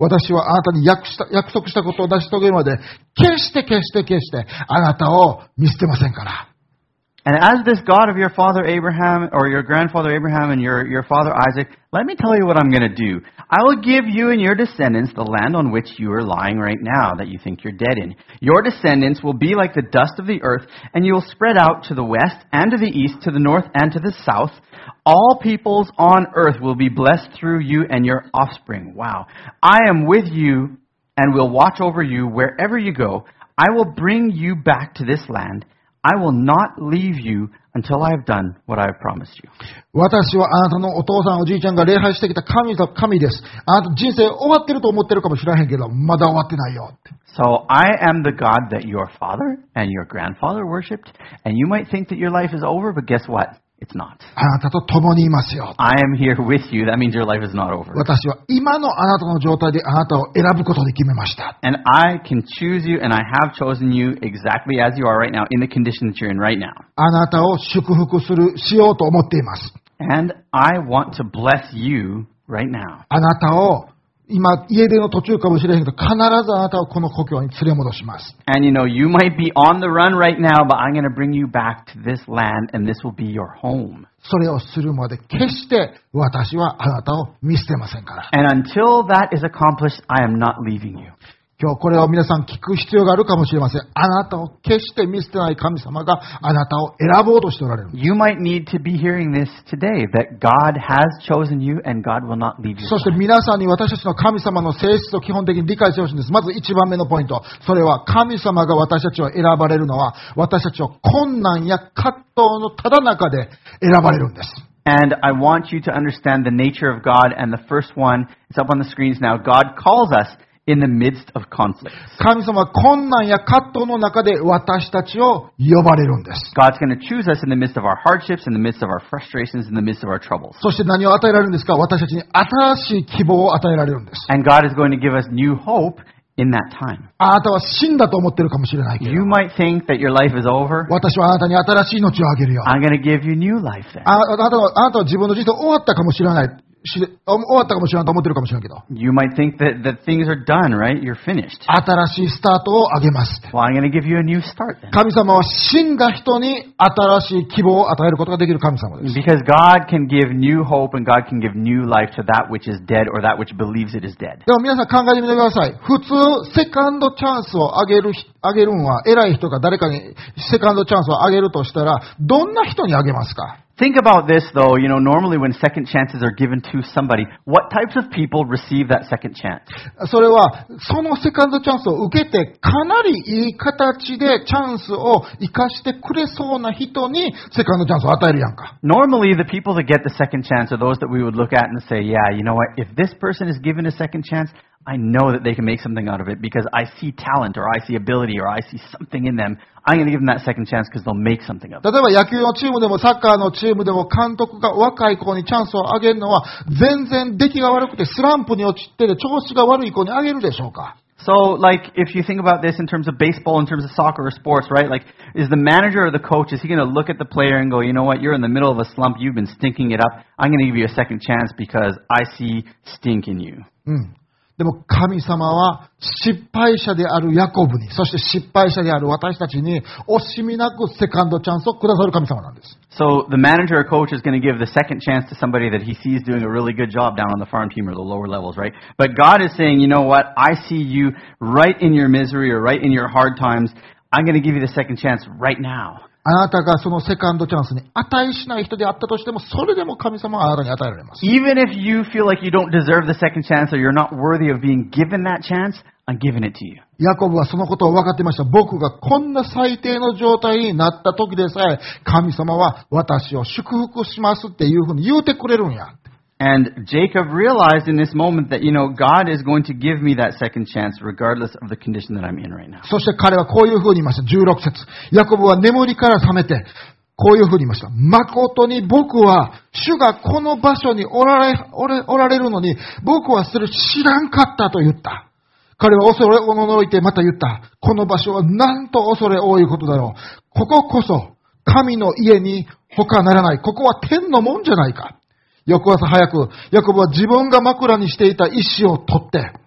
[SPEAKER 1] 私はあなたに約した、約束したことを成し遂げるまで、決して決して決して、あなたを見捨てませんから。
[SPEAKER 2] And as this God of your father Abraham, or your grandfather Abraham, and your, your father Isaac, let me tell you what I'm going to do. I will give you and your descendants the land on which you are lying right now, that you think you're dead in. Your descendants will be like the dust of the earth, and you will spread out to the west and to the east, to the north and to the south. All peoples on earth will be blessed through you and your offspring. Wow. I am with you and will watch over you wherever you go. I will bring you back to this land. I will not leave you until I have done what I have promised you.
[SPEAKER 1] 私はあなたのお父さんおじいちゃんが礼拝してきた神と神です。あなた人生終わってると思ってるかもしれへんけど、まだ終わってないよって。
[SPEAKER 2] So I am the God that your father and your grandfather worshipped, and you might think that your life is over, but guess what? It's not.
[SPEAKER 1] あなたと共にいますよ。
[SPEAKER 2] I am here with you. That means your life is not over.
[SPEAKER 1] 私は今のあなたの状態であなたを選ぶことで決めました。
[SPEAKER 2] And I can choose you, and I have chosen you exactly as you are right now, in the condition that you're in right now.
[SPEAKER 1] あなたを祝福する、しようと思っています。
[SPEAKER 2] And I want to bless you right now.
[SPEAKER 1] あなたを今、家出の途中かもしれへんけど、必ずあなたをこの故郷に連れ戻します。
[SPEAKER 2] And you know, you might be on the run right now, but I'm going to bring you back to this land, and this will be your home.
[SPEAKER 1] それをするまで決して私はあなたを見捨てませんから。
[SPEAKER 2] And until that is accomplished, I am not leaving you.
[SPEAKER 1] 今日これを皆さん聞く必要があるかもしれません。あなたを決して見捨てない神様があなたを選ぼうとしておられる。
[SPEAKER 2] You might need to be hearing this today, that God has chosen you and God will not leave you.
[SPEAKER 1] そして皆さんに私たちの神様の性質を基本的に理解してほしいんです。まず一番目のポイント。それは神様が私たちを選ばれるのは、私たちを困難や葛藤のただ中で選ばれるんです。
[SPEAKER 2] And I want you to understand the nature of God, and the first one, it's up on the screens now. God calls us in the midst of conflict.
[SPEAKER 1] 神様は困難や葛藤の中で私たちを呼ばれるんです。
[SPEAKER 2] God's going to choose us in the midst of our hardships, in the midst of our frustrations, in the midst of our troubles.
[SPEAKER 1] そして何を与えられるんですか？私たちに新しい希望を与えられるんです。
[SPEAKER 2] And God is going to give us new hope in that time.
[SPEAKER 1] あなたは死んだと思ってるかもしれないけど、
[SPEAKER 2] You might think that your life is over.
[SPEAKER 1] 私はあなたに新しい命をあげるよ。
[SPEAKER 2] I'm going to give you new life then.
[SPEAKER 1] ああなたはあなたは自分の人生終わったかもしれない。し終わったかもしれないと思ってるかもしれないけど。
[SPEAKER 2] You might think that, that things are done, right? You're finished.
[SPEAKER 1] 新しいスタートをあげます。
[SPEAKER 2] Well, I'm going to give you a new start then.
[SPEAKER 1] 神様は死んだ人に新しい希望を与えることができる神様です。
[SPEAKER 2] Because God can give new hope and God can give new life to that which is dead or that which believes it is dead.
[SPEAKER 1] でも皆さん考えてみてください。普通、セカンドチャンスをあげる、あげるのは、偉い人が誰かにセカンドチャンスをあげるとしたら、どんな人にあげますか？
[SPEAKER 2] Think about this though, you know, normally when second chances are given to somebody, what types of people receive that second chance?
[SPEAKER 1] それは、そのセカンドチャンスを受けて、かなりいい形でチャンスを生かしてくれそうな人にセカンドチャンスを与えるやんか。
[SPEAKER 2] Normally, the people that get the second chance are those that we would look at and say, yeah, you know what, if this person is given a second chance, I know that they can make something out of it because I see talent or I see ability or I see something in them. I'm going to give them that second chance because they'll make something of it.
[SPEAKER 1] 例えば野球のチームでもサッカーのチームでも監督が若い子にチャンスをあげるのは全然出来が悪くてスランプに落ちて調子が悪い子にあげるでしょうか？
[SPEAKER 2] So, like, if you think about this in terms of baseball, in terms of soccer or sports, right? Like, is the manager or the coach, is he going to look at the player and go, you know what, you're in the middle of a slump, you've been stinking it up, I'm going to give you a second chance because I see stink in you.
[SPEAKER 1] うん。でも神様は失敗者であるヤコブに、そして失敗者である私たちに惜しみなくセカンドチャンスをくださる神様なんです。
[SPEAKER 2] So the manager or coach is going to give the second chance to somebody that he sees doing a really good job down on the farm team or the lower levels, right? But God is saying, you know what, I see you right in your misery or right in your hard times. I'm going to give you the second chance right now.
[SPEAKER 1] あなたがそのセカンドチャンスに値しない人であったとしても、それでも神様はあなたに与えられます。
[SPEAKER 2] Even if you feel like you don't deserve the second chance or you're not worthy of being given that chance, I'm giving it to you.
[SPEAKER 1] ヤコブはそのことを分かっていました。僕がこんな最低の状態になった時でさえ、神様は私を祝福しますっていうふうに言うてくれるんや。
[SPEAKER 2] And Jacob realized in this moment that, you know, God is going to give me that second chance regardless of the condition that I'm in right now.
[SPEAKER 1] そして彼はこういうふうに言いました。じゅうろく節。ヤコブは眠りから覚めて、こういうふうに言いました。誠に僕は、主がこの場所におられ、おれ、おられるのに、僕はそれ知らんかったと言った。彼は恐れおののいてまた言った。この場所はなんと恐れ多いことだろう。こここそ、神の家に他ならない。ここは天のもんじゃないか。翌朝早く、ヤコブは自分が枕にしていた石を取って、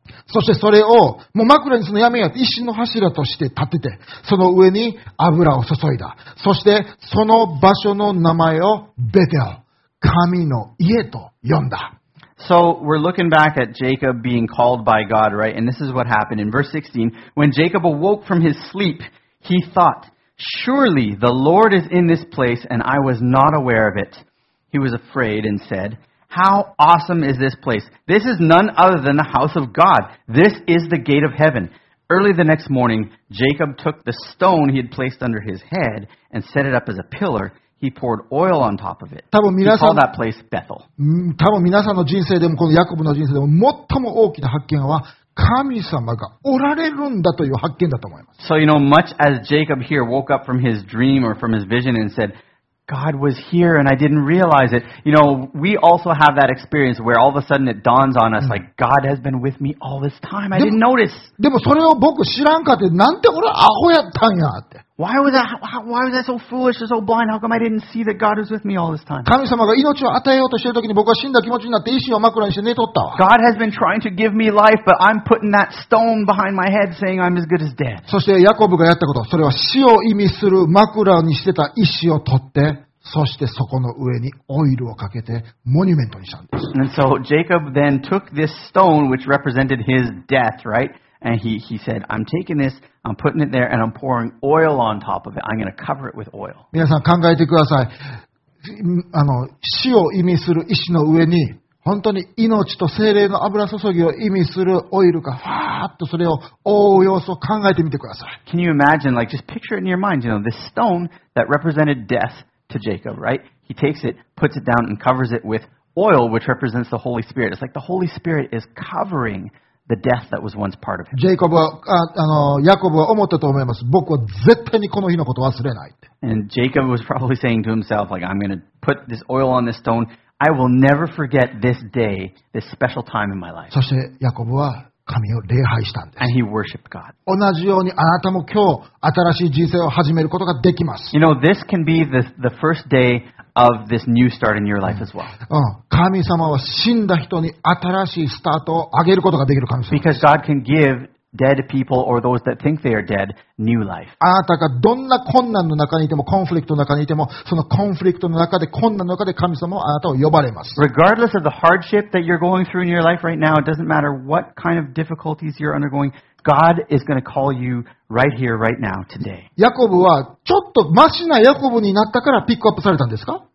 [SPEAKER 1] そしてそれを、もう枕にその闇が石の柱として立てて、その上に油を注いだ。そしてその場所の名前をベテル、神の家と呼んだ。
[SPEAKER 2] So we're looking back at Jacob being called by God, right? And this is what happened. In verse sixteen, when Jacob awoke from his sleep, he thought, "Surely the Lord is in this place, and I was not aware of it." He was afraid and said, "How awesome is this place? This is none other than the house of God. This is the gate of heaven." Early the next morning, Jacob took the stone he had placed under his head and set it up as a pillar. He poured oil on top of it.
[SPEAKER 1] 多分
[SPEAKER 2] He
[SPEAKER 1] 皆さん、
[SPEAKER 2] called that place Bethel.
[SPEAKER 1] うん多分皆さんの人生でも、このヤコブの人生でも最も大きな発見は、神様がおられるんだという発見だと思います。
[SPEAKER 2] So, you know, much as Jacob here woke up from his dream or from his vision and said, God was here and I didn't realize it. You know, we also have that experience where all of a sudden it dawns on us like, God has been with me all this time. I didn't notice.
[SPEAKER 1] でもそれを僕知らんかって、なんて俺アホやったんやって。
[SPEAKER 2] Why was I, why was I so foolish or so blind? How come I didn't see that God was with me all this time?
[SPEAKER 1] 神様が命を与えようとしているときに僕は死んだ気持ちになって石を枕にして寝とったわ。
[SPEAKER 2] God has been trying to give me life, but I'm putting that stone behind my head saying I'm as good as dead.
[SPEAKER 1] そしてヤコブがやったこと、それは死を意味する枕にしてた石を取って、そしてそこの上にオイルをかけてモニュメントにしたんです。
[SPEAKER 2] And so Jacob then took this stone which represented his death, right? And he, he said, I'm taking this, I'm putting it there, and I'm pouring oil on top of it. I'm going to cover it with oil.
[SPEAKER 1] 皆さん考えてください。あの、死を意味する石の上に、本当に命と精霊の油注ぎを意味するオイルがファーッとそれを覆う様子を考えてみてください。
[SPEAKER 2] Can you imagine, like, just picture it in your mind, you know, this stone that represented death to Jacob, right? He takes it, puts it down, and covers it with oil, which represents the Holy Spirit. It's like the Holy Spirit is covering the death that was once part of him.
[SPEAKER 1] ジェイコブは、ああの、ヤコブは思ったと思います。僕は絶対にこの日のことを忘れないって。
[SPEAKER 2] And Jacob was probably saying to himself, like, I'm going to put this oil on this stone. I will never forget this day, this special time in my life.
[SPEAKER 1] そしてヤコブは神を礼拝したんです。
[SPEAKER 2] And he worshiped God.
[SPEAKER 1] 同じようにあなたも今日新しい人生を始めることができます。
[SPEAKER 2] You know, this can be the, the first day of this new start in your life as well.
[SPEAKER 1] うん、神様は死んだ人に新しいスタートをあげることができる神様。
[SPEAKER 2] Because God can give dead people or those that think they are dead new life.
[SPEAKER 1] あなたがどんな困難の中にいても、コンフリクトの中にいても、そのコンフリクトの中で、困難の中で神様はあなたを呼ばれます。
[SPEAKER 2] Regardless of the hardship that you're going through in your life right now, it doesn't matter what kind of difficulties you're undergoing, God is going to call you right here, right now, today.
[SPEAKER 1] ヤコブはちょっとマシなヤコブになったからピックアップされたんですか？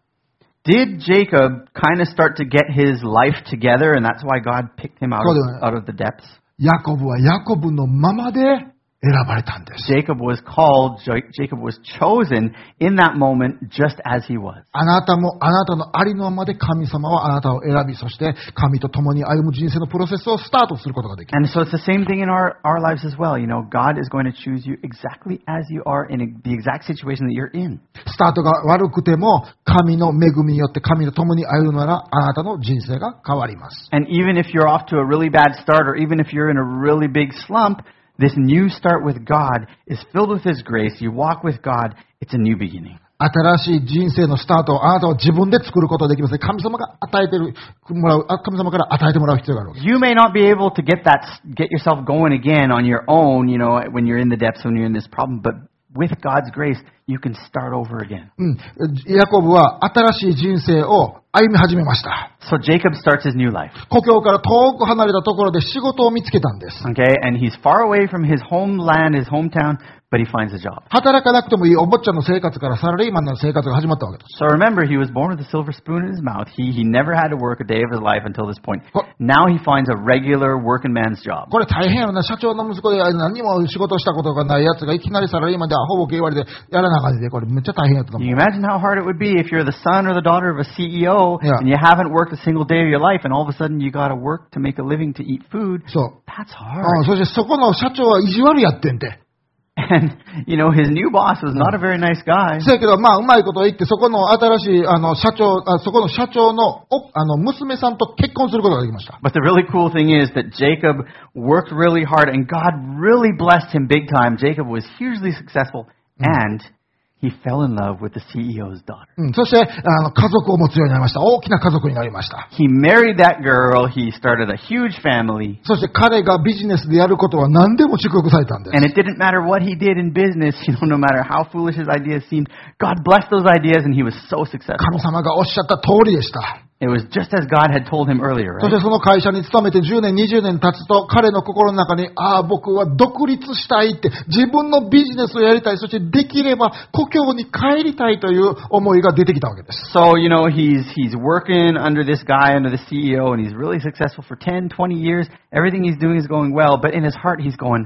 [SPEAKER 2] Did Jacob kind of start to get his life together and that's why God picked him out of, out of the depths?
[SPEAKER 1] ヤコブはヤコブのままで選ばれたんです。
[SPEAKER 2] Jacob was called, Jacob was chosen in that moment just as he was.
[SPEAKER 1] あなたもあなたのありのままで神様はあなたを選び、そして神と共に歩む人生のプロセスをスタートすることができる。
[SPEAKER 2] And so it's the same thing in our, our lives as well. You know, God is going to choose you exactly as you are in the exact situation that you're in.
[SPEAKER 1] スタートが悪くても神の恵みによって神と共に歩むならあなたの人生が変わります。
[SPEAKER 2] And even if you're off to a really bad start or even if you're in a really big slump, this new start with God is filled with His grace. You walk with God. It's a new beginning.
[SPEAKER 1] 新しい人生のスタートをあなたは自分で作ることができます。神様が与えてるもらう、神様から与えてもらう必要があるわけです。
[SPEAKER 2] You may not be able to get that, get yourself going again on your own, you know, when you're in the depths, when you're in this problem, but with God's grace, you can start over again.
[SPEAKER 1] うん、ヤコブは新しい人生を歩み始めました。
[SPEAKER 2] So Jacob starts his new life.
[SPEAKER 1] 故郷から遠く離れたところで仕事を見つけたんです。
[SPEAKER 2] Okay, and he's far away from his homeland, his hometown, but he finds a job.
[SPEAKER 1] 働かなくてもいいお坊ちゃんの生活からサラリーマンの生活が始まったわけです。
[SPEAKER 2] So remember, he was born with a silver spoon in his mouth. He, he never had to work a day of his life until this point. Now he finds a regular working man's job.
[SPEAKER 1] これ大変やろな。社長の息子で何も仕事したことがないやつがいきなりサラリーマンでアホボケ言われてやらなあかんで、これめっちゃ大変やったと思
[SPEAKER 2] Can
[SPEAKER 1] う。
[SPEAKER 2] you imagine how hard it would be if you're the son or the daughter of a C E O
[SPEAKER 1] Yeah.
[SPEAKER 2] and you haven't worked a single day of your life and all of a sudden you got to work to make a living to eat food?
[SPEAKER 1] そう。
[SPEAKER 2] That's
[SPEAKER 1] あ
[SPEAKER 2] hard.
[SPEAKER 1] そしてそこの社長は意地悪やってんて。
[SPEAKER 2] And, you know, his new boss was not a very nice guy.
[SPEAKER 1] せやけど、まあ、うまいこと言って、そこの新しい、あの、社長、あそこの社長の、お、あの、娘さんと結婚することができました。
[SPEAKER 2] But the really cool thing is that Jacob worked really hard and God really blessed him big time. Jacob was hugely successful and he fell in love with the C E O's daughter.
[SPEAKER 1] うん、そして、あの、家族を持つようになりました。大きな家族になりました。
[SPEAKER 2] He married that girl. He started a huge family.
[SPEAKER 1] そして彼がビジネスでやることは何でも祝福されたんです。
[SPEAKER 2] And it didn't matter what he did in business, you know, no matter how foolish his ideas seemed, God blessed those ideas and he was so successful.
[SPEAKER 1] 神様がおっしゃった通りでした。
[SPEAKER 2] It was just as God had told him earlier,
[SPEAKER 1] そして
[SPEAKER 2] right?
[SPEAKER 1] その会社に勤めてじゅうねん、にじゅうねん経つと、彼の心の中に、ああ、僕は独立したいって、自分のビジネスをやりたい、そしてできれば故郷に帰りたいという思いが出てきたわけです。
[SPEAKER 2] So, you know, he's, he's working under this guy, under the C E O, and he's really successful for ten, twenty years. Everything he's doing is going well, but in his heart he's going,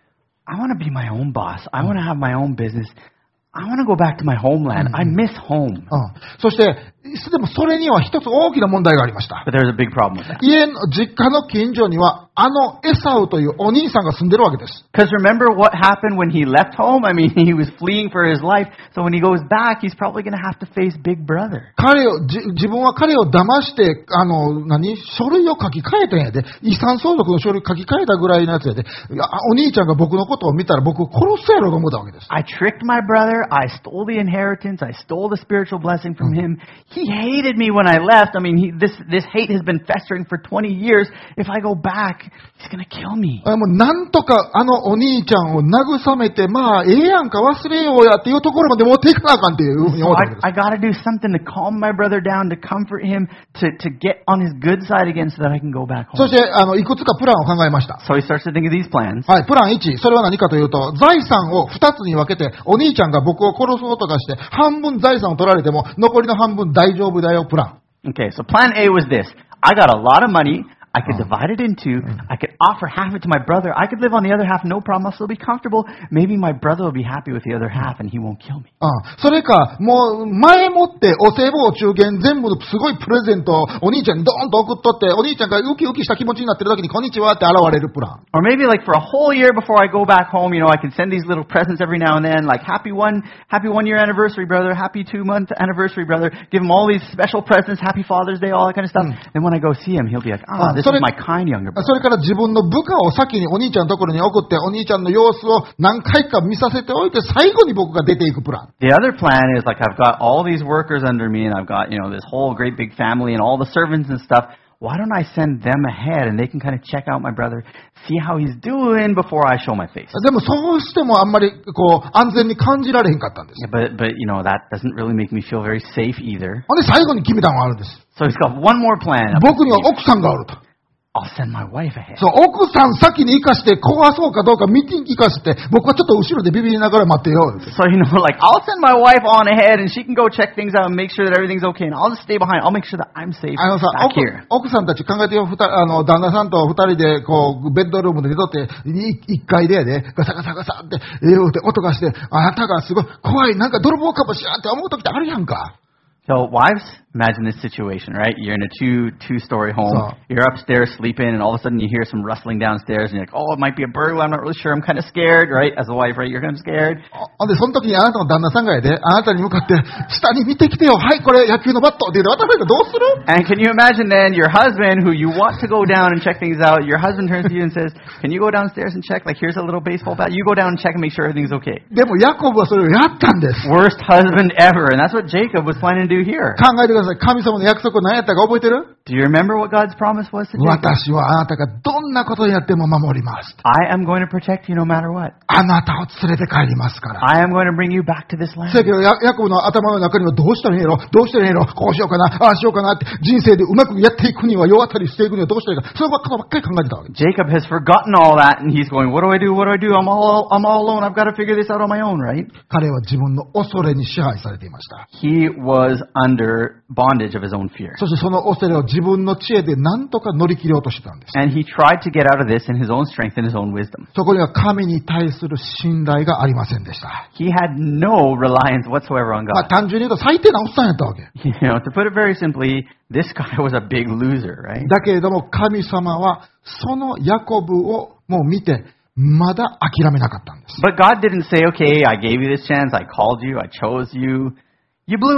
[SPEAKER 2] I want to be my own boss. I want to have my own business. I want to go back to my homeland. I miss home.
[SPEAKER 1] うん、そして、でもそれには一つ大きな問題がありました。
[SPEAKER 2] But there's a big problem with that.
[SPEAKER 1] 家の、実家の近所には、あのエサウというお兄さんが住んでるわけです。
[SPEAKER 2] Because remember what happened when he left home? I mean, he was fleeing for his life. So when he goes back, he's probably going to have to face Big Brother.
[SPEAKER 1] 彼を、じ自分は彼を騙して、あの、何書類を書き換えたんやで。遺産相続の書類書き換えたぐらいのやつやで。いやお兄ちゃんが僕のことを見たら僕を殺すやろと思ったわけです。
[SPEAKER 2] I tricked my brother. I stole the inheritance. I stole the spiritual blessing from him. He hated me when I left. I mean, he, this, this hate has been festering for twenty years. If I go back, he's going to kill me.
[SPEAKER 1] もうなんとかあのお兄ちゃんを慰めて、まあ、ええやんか忘れようやっていうところまで持っていかなあかんっていうふうに
[SPEAKER 2] So
[SPEAKER 1] 思ったわけです。
[SPEAKER 2] I, I got to do something to calm my brother down, to comfort him, to, to get on his good side again so that I can go back
[SPEAKER 1] そ
[SPEAKER 2] home.
[SPEAKER 1] してあのいくつかプランを考えました。
[SPEAKER 2] So he starts to think of these plans.
[SPEAKER 1] はい、プランいち、それは何かというと、財産をふたつに分けて、お兄ちゃんが僕を殺そうとかして、半分財産を取られても、残りの半分大丈夫だよ、プラン。
[SPEAKER 2] Okay, so plan A was this. I got a lot of money. I could divide it in two. I could offer half it to my brother. I could live on the other half, no problem. I'll still be comfortable. Maybe my brother will be happy with the other half and he won't kill me.
[SPEAKER 1] うん、それか、もう、前もって、お歳暮、お中元、全部のすごいプレゼントをお兄ちゃんにドーンと送っとって、お兄ちゃんがウキウキした気持ちになってる時に、こんにちはって現れるプラン。
[SPEAKER 2] Or maybe like for a whole year before I go back home, you know, I can send these little presents every now and then, like happy one, happy one year anniversary, brother, happy two month anniversary, brother. Give him all these special presents, happy Father's Day, all that kind of stuff. And when I go see him, he'll be like, ah, this is my kind younger brother.
[SPEAKER 1] それから自分の部下を先にお兄ちゃんのところに送って、お兄ちゃんの様子を何回か見させておいて、最後に僕が出ていくプラン。
[SPEAKER 2] The other plan is like I've got all these workers under me and I've got, you know, this whole great big family and all the servants and stuff. Why don't I send them ahead and they can kind of check out my brother, see how he's doing before I show my face.
[SPEAKER 1] でもそうしてもあんまりこう安全に感じられへんかったんです。
[SPEAKER 2] Yeah, but, but, you know, that doesn't really make me feel very safe either.
[SPEAKER 1] ほんで最後に決めたのがあるんです。
[SPEAKER 2] So he's got one more plan.
[SPEAKER 1] 僕には奥さんがおると。
[SPEAKER 2] I'll send my wife ahead.
[SPEAKER 1] そう、奥さん先に行かして、壊そうかどうか見に行かして、僕はちょっと後ろでビビりながら待ってよ。
[SPEAKER 2] So, you know, like, I'll send my wife on ahead and she can go check things out and make sure that everything's okay. And I'll just stay behind. I'll make sure that I'm safe
[SPEAKER 1] あのさ、
[SPEAKER 2] back here.
[SPEAKER 1] 奥, 奥さんたち考えてよ、ふたあの旦那さんと二人で、こう、ベッドルームで寝とって、一階でやで、ガサガサガサって、えーって音がして、あなたがすごい怖い、なんか泥棒かもしれんって思う時ってあるやんか。
[SPEAKER 2] So, wives, imagine this situation, right? You're in a two, two-story home.
[SPEAKER 1] So-
[SPEAKER 2] You're upstairs sleeping, and all of a sudden you hear some rustling downstairs, and you're like, oh, it might be a burglar. I'm not really sure. I'm kind of scared, right? As a wife, right? You're kind of scared.
[SPEAKER 1] ほんで、その時にあなたの旦那さんがやで、あなたに向かって、下に見てきてよ、はい、これ野球のバットって言うて渡されたらどうする？
[SPEAKER 2] And can you imagine then your husband, who you want to go down and check things out, your husband turns to you and says, can you go downstairs and check? Like, here's a little baseball bat. You go down and check and make sure everything's okay.
[SPEAKER 1] でも、ヤコブはそれをやったんです。
[SPEAKER 2] Worst husband ever. And that's what Jacob was planning to do here.
[SPEAKER 1] 考えてください。神様の約束何やったか覚えてる？
[SPEAKER 2] Do you remember what God's promise was to Jacob?
[SPEAKER 1] 私はあなたがどんなことにやっても守ります。
[SPEAKER 2] I am going to protect you no matter what.
[SPEAKER 1] あなたを連れて帰りますから。
[SPEAKER 2] I am going to bring you back to this land.
[SPEAKER 1] せやけど、ヤヤコブの頭の中にはどうしたらいいの？どうしたらいいの？こうしようかな、ああしようかなって、人生でうまくやっていくには、世渡りしていくにはどうしたらいいか、そればっかり考えてたわけ。
[SPEAKER 2] Jacob has forgotten all that, and he's going, what do I do? What do I do? I'm all, I'm all alone. I've got to figure this out on my own, right?
[SPEAKER 1] 彼は自分の恐れに支配されていました。
[SPEAKER 2] He was under bondage of his own fear.
[SPEAKER 1] そしてその恐れを自分の知恵で何とか乗り切ろうとしてたんです。
[SPEAKER 2] And he tried to get out of this in his own strength and his own wisdom.
[SPEAKER 1] そこには神に対する信頼がありませんでした。
[SPEAKER 2] He had no reliance whatsoever on
[SPEAKER 1] まあ
[SPEAKER 2] God.
[SPEAKER 1] 単純に言うと最低なおっさんやったわけ。
[SPEAKER 2] You know, to put it very simply, this guy was a big loser, right?
[SPEAKER 1] だけれども神様はそのヤコブをもう見て、まだ諦めなかったんです。
[SPEAKER 2] But God didn't say, okay, I gave you this chance. I called you. I chose you. You blew it.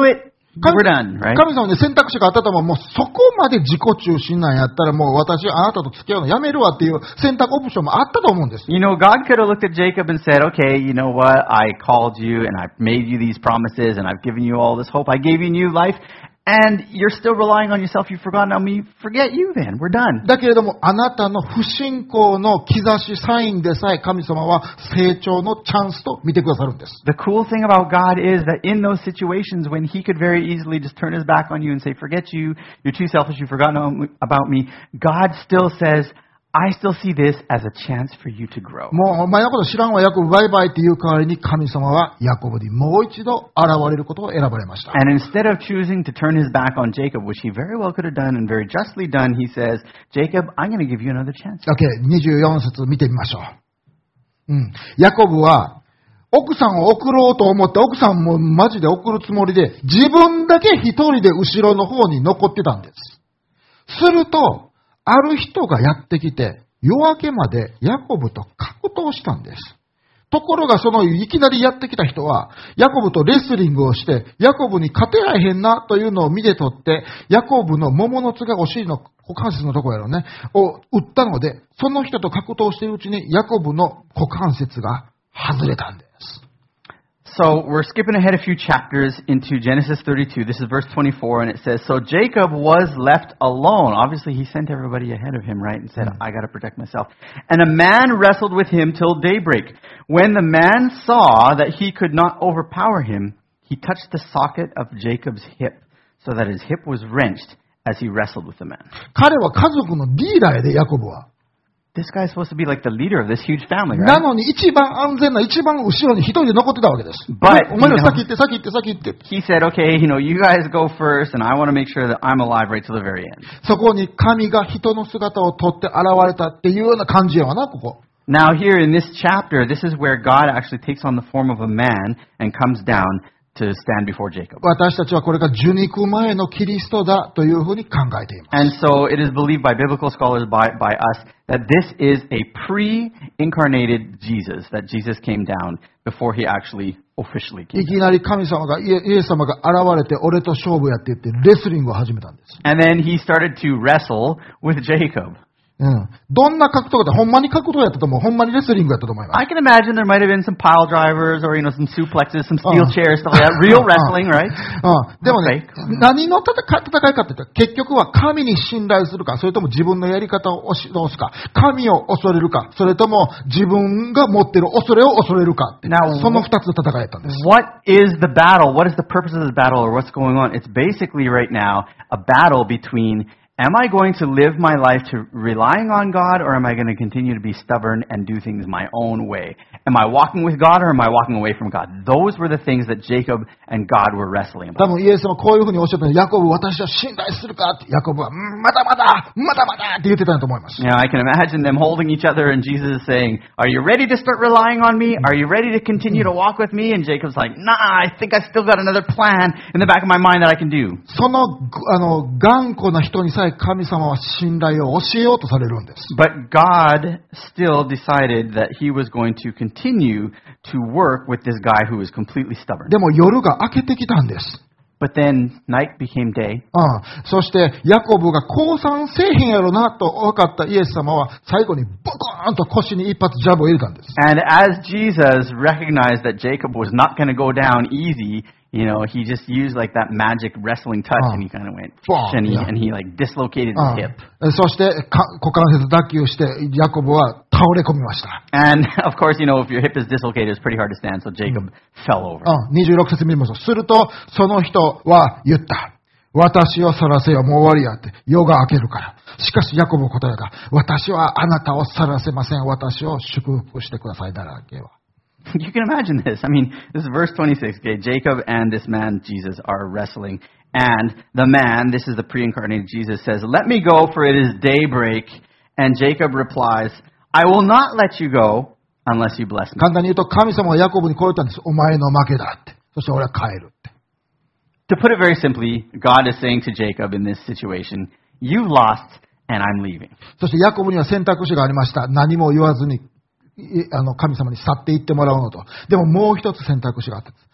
[SPEAKER 2] We're done, right?
[SPEAKER 1] 神様に選択肢があったとも、もうそこまで自己中心なんやったら、もう私、あなたと付き合うのやめるわっていう選択オプションもあったと思うんです。
[SPEAKER 2] You know, God could have looked at Jacob and said, okay, you know what? I called you and I've made you these promises and I've given you all this hope. I gave you new life. And you're still relying on yourself. You've forgotten on me. Forget you then. We're done.
[SPEAKER 1] だけれども、あなたの不信仰の兆し、サインでさえ神様は成長のチャンスと見てくださるんです。
[SPEAKER 2] The cool thing about God is that in those situations when He could very easily just turn His back on you and say, forget you, you're too selfish, you've forgotten about me, God still says, I still see this as a chance for you to grow.
[SPEAKER 1] もうお前のこと知らんわ、ヤコブバイバイっていう代わりに神様はヤコブにもう一度現れることを選ばれました。
[SPEAKER 2] And instead of choosing to turn his back on Jacob, which he very well could have done and very justly done, he says, Jacob, I'm going to give you another chance.
[SPEAKER 1] OK、にじゅうよん節見てみましょう。うん。ヤコブは奥さんを送ろうと思って奥さんもマジで送るつもりで自分だけ一人で後ろの方に残ってたんです。すると、ある人がやってきて、夜明けまでヤコブと格闘したんです。ところがそのいきなりやってきた人は、ヤコブとレスリングをして、ヤコブに勝てられへんなというのを見て取って、ヤコブの桃のつがお尻の股関節のところやろね、を打ったので、その人と格闘しているうちにヤコブの股関節が外れたんです。
[SPEAKER 2] So we're skipping ahead a few chapters into Genesis thirty-two. This is verse twenty-four, and it says, So Jacob was left alone. Obviously, he sent everybody ahead of him, right, and said, I got to protect myself. And a man wrestled with him till daybreak. When the man saw that he could not overpower him, he touched the socket of Jacob's hip, so that his hip was wrenched as he wrestled with the man.
[SPEAKER 1] 彼は家族のリーダーやで、ヤコブは。
[SPEAKER 2] This guy is supposed to be like the leader of this huge family, right?
[SPEAKER 1] なのに一番安全な一番後ろに一人で残ってたわけです。
[SPEAKER 2] But,
[SPEAKER 1] お前ら先行って先行って先行って。
[SPEAKER 2] He said, okay, you know, you guys go first, and I want to make sure that I'm alive right till the very end.
[SPEAKER 1] そこに神が人の姿をとって現れたっていうような感じやわな、ここ。
[SPEAKER 2] Now here in this chapter, this is where God actually takes on the form of a man and comes down to stand before Jacob.
[SPEAKER 1] 私たちはこれが受肉前のキリストだというふうに考えています。
[SPEAKER 2] And so it is believed by biblical scholars, by, by us, that this is a pre-incarnated Jesus, that Jesus came down before he actually officially came.
[SPEAKER 1] いきなり神様が、イエス様が現れて俺と勝負やって言ってレスリングを始めたんです。
[SPEAKER 2] And then he started to wrestle with Jacob.
[SPEAKER 1] うん。どんな格闘かってほんまに格闘やったと思う。ほんまにレスリングやったと思います。
[SPEAKER 2] I can imagine there might have been some pile drivers or, you know, some suplexes, some steel chairs, stuff like that. Real wrestling, right?
[SPEAKER 1] うん。でもね、何の戦いかって言ったら、結局は神に信頼するか、それとも自分のやり方を押し通すか、神を恐れるか、それとも自分が持っている恐れを恐れるかって。Now, その二つの戦いやったんです。
[SPEAKER 2] What is the battle? What is the purpose of the battle or what's going on? It's basically right now a battle between am I going to live my life to relying on God, or am I going to continue to be stubborn and do things my own way? Am I walking with God, or am I walking away from God? Those were the things that Jacob and God were wrestling about.
[SPEAKER 1] 多分イエス様こういうふうにおっしゃったの。ヤコブ、私は信頼するかって。ヤコブは、まだまだ、まだまだって言ってたと思います。
[SPEAKER 2] Now I can imagine them holding each other and Jesus is saying, Are you ready to start relying on me? Are you ready to continue to walk with me? And Jacob's like, Nah, I think I still got another plan in the back of my mind that I can do.
[SPEAKER 1] その、あの、頑固な人にさえ神様は信頼を教えようとされるんです。
[SPEAKER 2] But God still decided that he was going to continue to work with this guy who was completely stubborn.
[SPEAKER 1] でも夜が明けてきたんです。
[SPEAKER 2] But then night became day.
[SPEAKER 1] ああ、そしてヤコブが降参せえへんやろなと分かったイエス様は最後にボコーンと腰に一発ジャブを入れたんです。
[SPEAKER 2] And as Jesus recognized that Jacob was not going to go down easy, you know, he just used like that magic wrestling touch,
[SPEAKER 1] uh,
[SPEAKER 2] and he kind of went,
[SPEAKER 1] uh,
[SPEAKER 2] and, he,
[SPEAKER 1] yeah.
[SPEAKER 2] and he like dislocated
[SPEAKER 1] uh,
[SPEAKER 2] his hip.
[SPEAKER 1] そして股関節脱臼してヤコブは倒れ込みました。
[SPEAKER 2] And of course, you know, if your hip is dislocated, it's pretty hard to stand, so Jacob、うん、fell over.
[SPEAKER 1] あ、にじゅうろく節見ましょう。するとその人は言った。私を去らせよ、もう終わりやって。夜が明けるから。しかしヤコブ答えた。私はあなたを去らせません。私を祝福してくださいだらけは。
[SPEAKER 2] You can imagine this. I mean, this is verse twenty-six. Okay, Jacob and this man, Jesus, are wrestling. And the man, this is the pre-incarnated Jesus, says, Let me go, for it is daybreak. And Jacob replies, I will not let you go unless you bless me.
[SPEAKER 1] 簡単に言うと、神様はヤコブにこう言ったんです。お前の負けだって。そして俺は帰るって。
[SPEAKER 2] To put it very simply, God is saying to Jacob in this situation, You lost and I'm leaving.
[SPEAKER 1] そしてヤコブには選択肢がありました。何も言わずにあの神様に去っていってもらうのと。でももう一つ選択肢があったんです。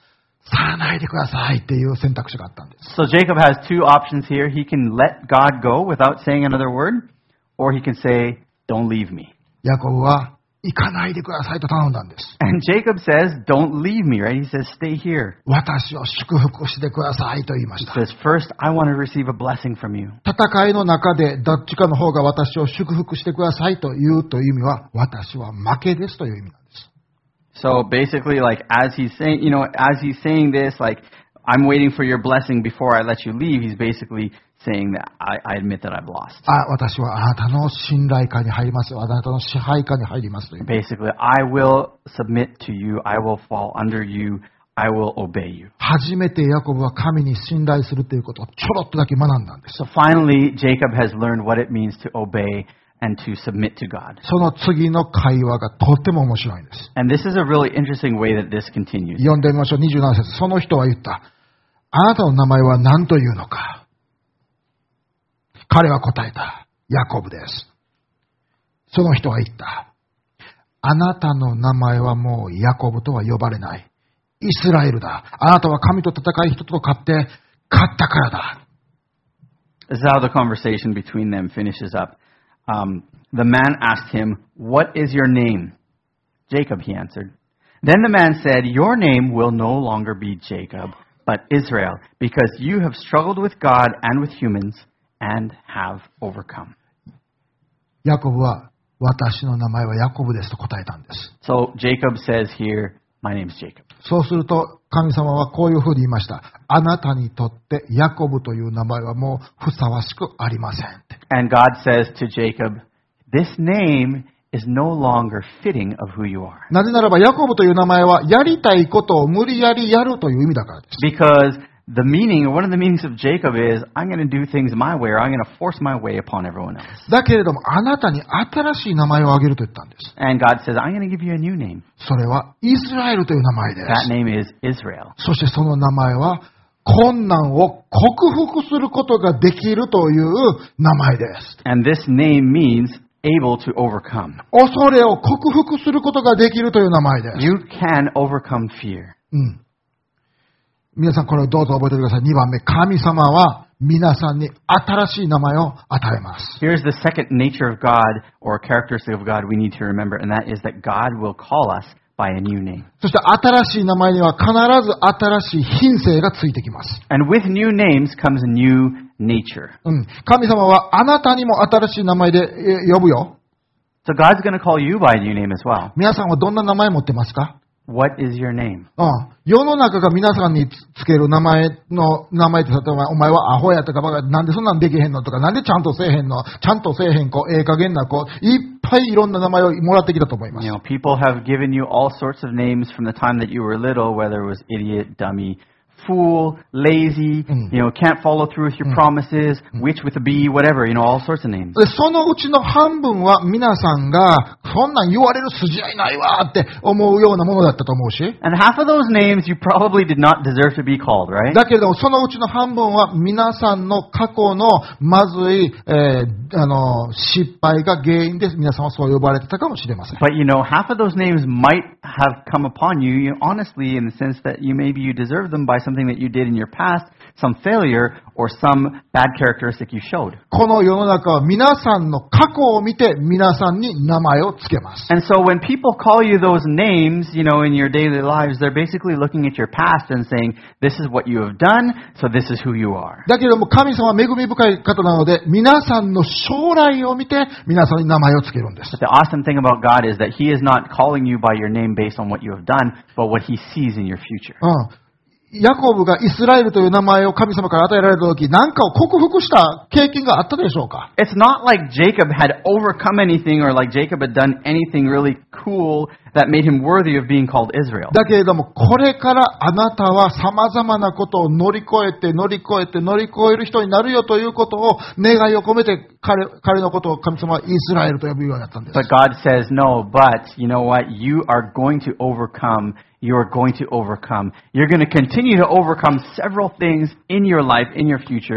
[SPEAKER 1] 去らないでくださいっていう選択肢があったんです。
[SPEAKER 2] So Jacob has two options here. He can let God go without saying another word, or he can say, don't leave me.
[SPEAKER 1] ヤコブは行かないでくださいと頼んだんです。
[SPEAKER 2] And Jacob says, don't leave me, right? He says, stay here.
[SPEAKER 1] 私を祝福してくださいと言いまし
[SPEAKER 2] He
[SPEAKER 1] た。
[SPEAKER 2] says, first, I want to receive a blessing from you.
[SPEAKER 1] 戦いの中でどっちかの方が私を祝福してくださいと言うという意味は、私は負けですという意味なんです。
[SPEAKER 2] So basically, like, as he's saying, you know, as he's saying this, like, I'm waiting for your blessing before I let you leave, he's basically saying that I, I admit that I've lost.
[SPEAKER 1] あ、私はあなたの信頼下に入ります。あなたの支配下に入りますという。
[SPEAKER 2] Basically, I will submit to you, I will fall under you, I will obey you.
[SPEAKER 1] 初めてヤコブは神に信頼するということをちょろっとだけ学んだんです。
[SPEAKER 2] So finally, Jacob has learned what it means to obey and to submit to God.
[SPEAKER 1] その次の会話がとっても面白いんです。
[SPEAKER 2] And this is a really interesting way that this continues.
[SPEAKER 1] 読んでみましょう。にじゅうなな節。その人は言った。あなたの名前は何というのか。彼は答えた。ヤコブです。その人は言った。あなたの名前はもうヤコブとは呼ばれない。イスラエルだ。あなたは神と戦い人と勝って勝ったからだ。
[SPEAKER 2] This is how the conversation between them finishes up. Um, the man asked him, what is your name? Jacob, he answered. Then the man said, your name will no longer be Jacob, but Israel, because you have struggled with God and with humans and have overcome.
[SPEAKER 1] ヤコブは私の名前はヤコブですと答えたんです。
[SPEAKER 2] So Jacob says here, my name is Jacob.
[SPEAKER 1] そうすると神様はこういうふうに言いました。あなたにとってヤコブという名前はもうふさわしくありませんって。
[SPEAKER 2] And God says to Jacob, this name is no longer fitting of who you are.
[SPEAKER 1] なぜならばヤコブという名前はやりたいことを無理やりやるという意味だからです。
[SPEAKER 2] Because the meaning, or one of the meanings of Jacob is, I'm going to do things my way, or I'm going to force my way upon everyone else.
[SPEAKER 1] だけれどもあなたに新しい名前をあげると言ったんです。
[SPEAKER 2] And God says, I'm going to give you a new name.
[SPEAKER 1] それはイスラエルという名前で
[SPEAKER 2] That
[SPEAKER 1] す。
[SPEAKER 2] name is Israel.
[SPEAKER 1] そしてその名前は困難を克服することができるという名前です。
[SPEAKER 2] And this name means able to overcome.
[SPEAKER 1] 恐れを克服することができるという名前です。
[SPEAKER 2] You can overcome fear.
[SPEAKER 1] うん。皆さんこれをどうぞ覚えておいてください。にばんめ、神様は皆さんに新しい名前を与えます。
[SPEAKER 2] Here's the second nature of God, or characteristic of God we need to remember, and that is that God will call us by a new name.
[SPEAKER 1] そして新しい名前には必ず新しい品性がついてきます。
[SPEAKER 2] And with new names comes a new nature.
[SPEAKER 1] うん。神様はあなたにも新しい名前でえ呼ぶよ。
[SPEAKER 2] So God's going to call you by a new name as well.
[SPEAKER 1] 皆さんはどんな名前持ってますか？
[SPEAKER 2] What is your name?
[SPEAKER 1] うん。世の中が皆さんにつける名前の、名前って例えば、お前はアホやとか、なんでそんなんできへんのとか、なんでちゃんとせえへんの、ちゃんとせえへん子、ええ加減な子、いっぱいいろんな名前をもらってきたと思いま
[SPEAKER 2] You
[SPEAKER 1] す。
[SPEAKER 2] know, people have given you all sorts of names from the time that you were little, whether it was idiot, dummy, fool, lazy,
[SPEAKER 1] Mm.
[SPEAKER 2] you know, can't follow through with your promises, witch with a B, whatever, you know, all sorts of names.
[SPEAKER 1] で、そのうちの半分は皆さんが、そんなん言われる筋合いないわって思うようなものだったと思うし、
[SPEAKER 2] And half of those names you probably did not deserve to be called, right?
[SPEAKER 1] だけれども、そのうちの半分は皆さんの過去のまずい、えーあの、失敗が原因で皆さんはそう呼ばれてたかもしれません。
[SPEAKER 2] But you know, half of those names might have come upon you, you know, honestly, in the sense that you maybe you deserve them by something that you did in your past, some failure, or some bad characteristic you showed.
[SPEAKER 1] この世の中は皆さんの過去を見て皆さんに名前をつけます。
[SPEAKER 2] And so when people call you those names, you know, in your daily lives, they're basically looking at your past and saying, this is what you have done, so this is who you are.
[SPEAKER 1] だけれども神様は恵み深い方なので、皆さんの将来を見て皆さんに名前をつけるんです。
[SPEAKER 2] But the awesome thing about God is that He is not calling you by your name based on what you have done, but what He sees in your future.
[SPEAKER 1] うん。ヤコブがイスラエルという名前を神様から与えられたとき、何かを克服した経験があったでしょうか？
[SPEAKER 2] It's not like Jacob had overcome anything or like Jacob had done anything really cool that made him worthy of being called Israel.
[SPEAKER 1] だけれども、これからあなたは様々なことを乗り越えて、乗り越えて、乗り越える人になるよということを願いを込めて、彼、彼のことを神様はイスラエルと呼ぶようになったんです。
[SPEAKER 2] But God says, no, but you know what? You are going to overcome. You are going to overcome. You're going to continue to overcome several things in your life, in your future.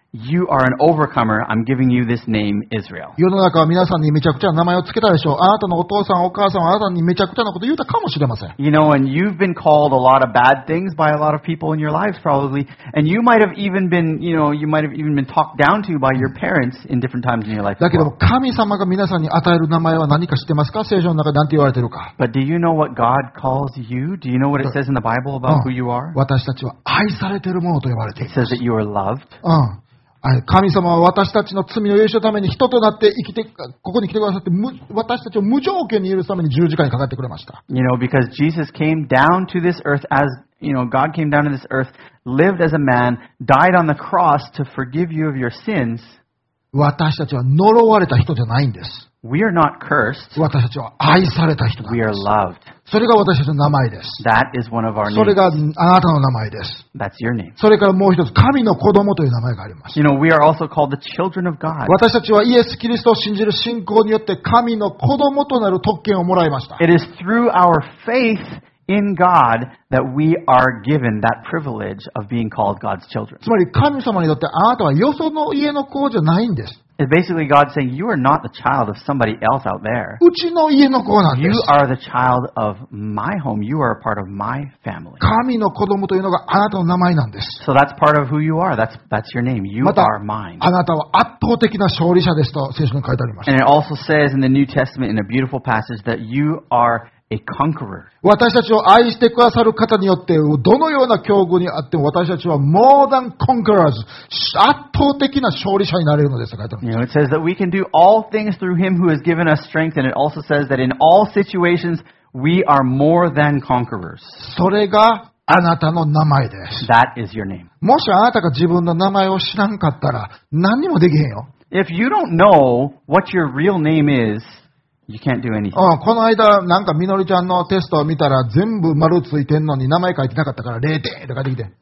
[SPEAKER 2] you are an overcomer. I'm giving you this name, Israel.
[SPEAKER 1] 世の中は皆さんにめちゃくちゃな名前をつけたでしょう。あなたのお父さんお母さんはあなたにめちゃくちゃなこと言うたかもしれません。
[SPEAKER 2] You know, and you've been called a lot of bad things by a lot of people in your lives probably, and you might have even been, you know, you might have even been talked down to by your parents in different times in your life.
[SPEAKER 1] だ
[SPEAKER 2] as
[SPEAKER 1] けど
[SPEAKER 2] well.
[SPEAKER 1] も神様が皆さんに与える名前は何か知ってますか？聖書の中で何て言われているか。
[SPEAKER 2] But do you know what God calls you? Do you know what it says in the Bible
[SPEAKER 1] う
[SPEAKER 2] about
[SPEAKER 1] ん
[SPEAKER 2] who you are?
[SPEAKER 1] 私たちは愛されているものと呼ばれてい
[SPEAKER 2] It
[SPEAKER 1] る。
[SPEAKER 2] says that you are loved.
[SPEAKER 1] うん神様は私たちの罪を許しのために人となって生きて、ここに来てくださって、む私たちを無条件に許すために十字架にかかってくれました。
[SPEAKER 2] You know, because Jesus came down to this earth as, you know, God came down to this earth, lived as a man, died on the cross to forgive you of your sins.
[SPEAKER 1] 私たちは呪われた人じゃないんです。
[SPEAKER 2] We are not cursed.
[SPEAKER 1] 私たちは愛された人なん
[SPEAKER 2] We
[SPEAKER 1] で
[SPEAKER 2] are
[SPEAKER 1] す。
[SPEAKER 2] loved.
[SPEAKER 1] それが私たちの名前です。
[SPEAKER 2] That is one of our
[SPEAKER 1] それ
[SPEAKER 2] names.
[SPEAKER 1] があなたの名前です。
[SPEAKER 2] That's your name.
[SPEAKER 1] それからもう一つ、神の子供という名前があります。
[SPEAKER 2] You know, we are also called the children of God.
[SPEAKER 1] 私たちはイエス・キリストを信じる信仰によって神の子供となる特権をもらいました。
[SPEAKER 2] It is through our faith in God that we are given that privilege of being called God's children.
[SPEAKER 1] つまり神様にとってあなたはよその家の子じゃないんです。
[SPEAKER 2] It's basically God saying, you are not the child of somebody else out there.
[SPEAKER 1] うちの家の子なんで
[SPEAKER 2] You
[SPEAKER 1] す。
[SPEAKER 2] are the child of my home. You are a part of my family.
[SPEAKER 1] 神の子供というのがあなたの名前なんです。
[SPEAKER 2] So that's part of who you are. That's that's your name. You
[SPEAKER 1] また、
[SPEAKER 2] are mine.
[SPEAKER 1] あなたは圧倒的な勝利者ですと聖書に書いてあります。
[SPEAKER 2] And it also says in the New Testament in a beautiful passage that you are a conqueror.
[SPEAKER 1] 私たちを愛してくださる方によって、どのような境遇にあっても私たちは more than conquerors、圧倒的な勝利者になれるのですと書いてあります。
[SPEAKER 2] You know, it says that we can do all things through him who has given us strength, and it also says that in all situations we are more than conquerors.
[SPEAKER 1] それがあなたの名前です。
[SPEAKER 2] That is your name.
[SPEAKER 1] もしあなたが自分の名前を知らんかったら何にもできへんよ。
[SPEAKER 2] If you don't know what your real name is, you can't do anything.
[SPEAKER 1] うん、この間なんかみのりちゃんのテストを見たら全部丸ついてんのに名前書いてなかったかられいてんって書いてきて。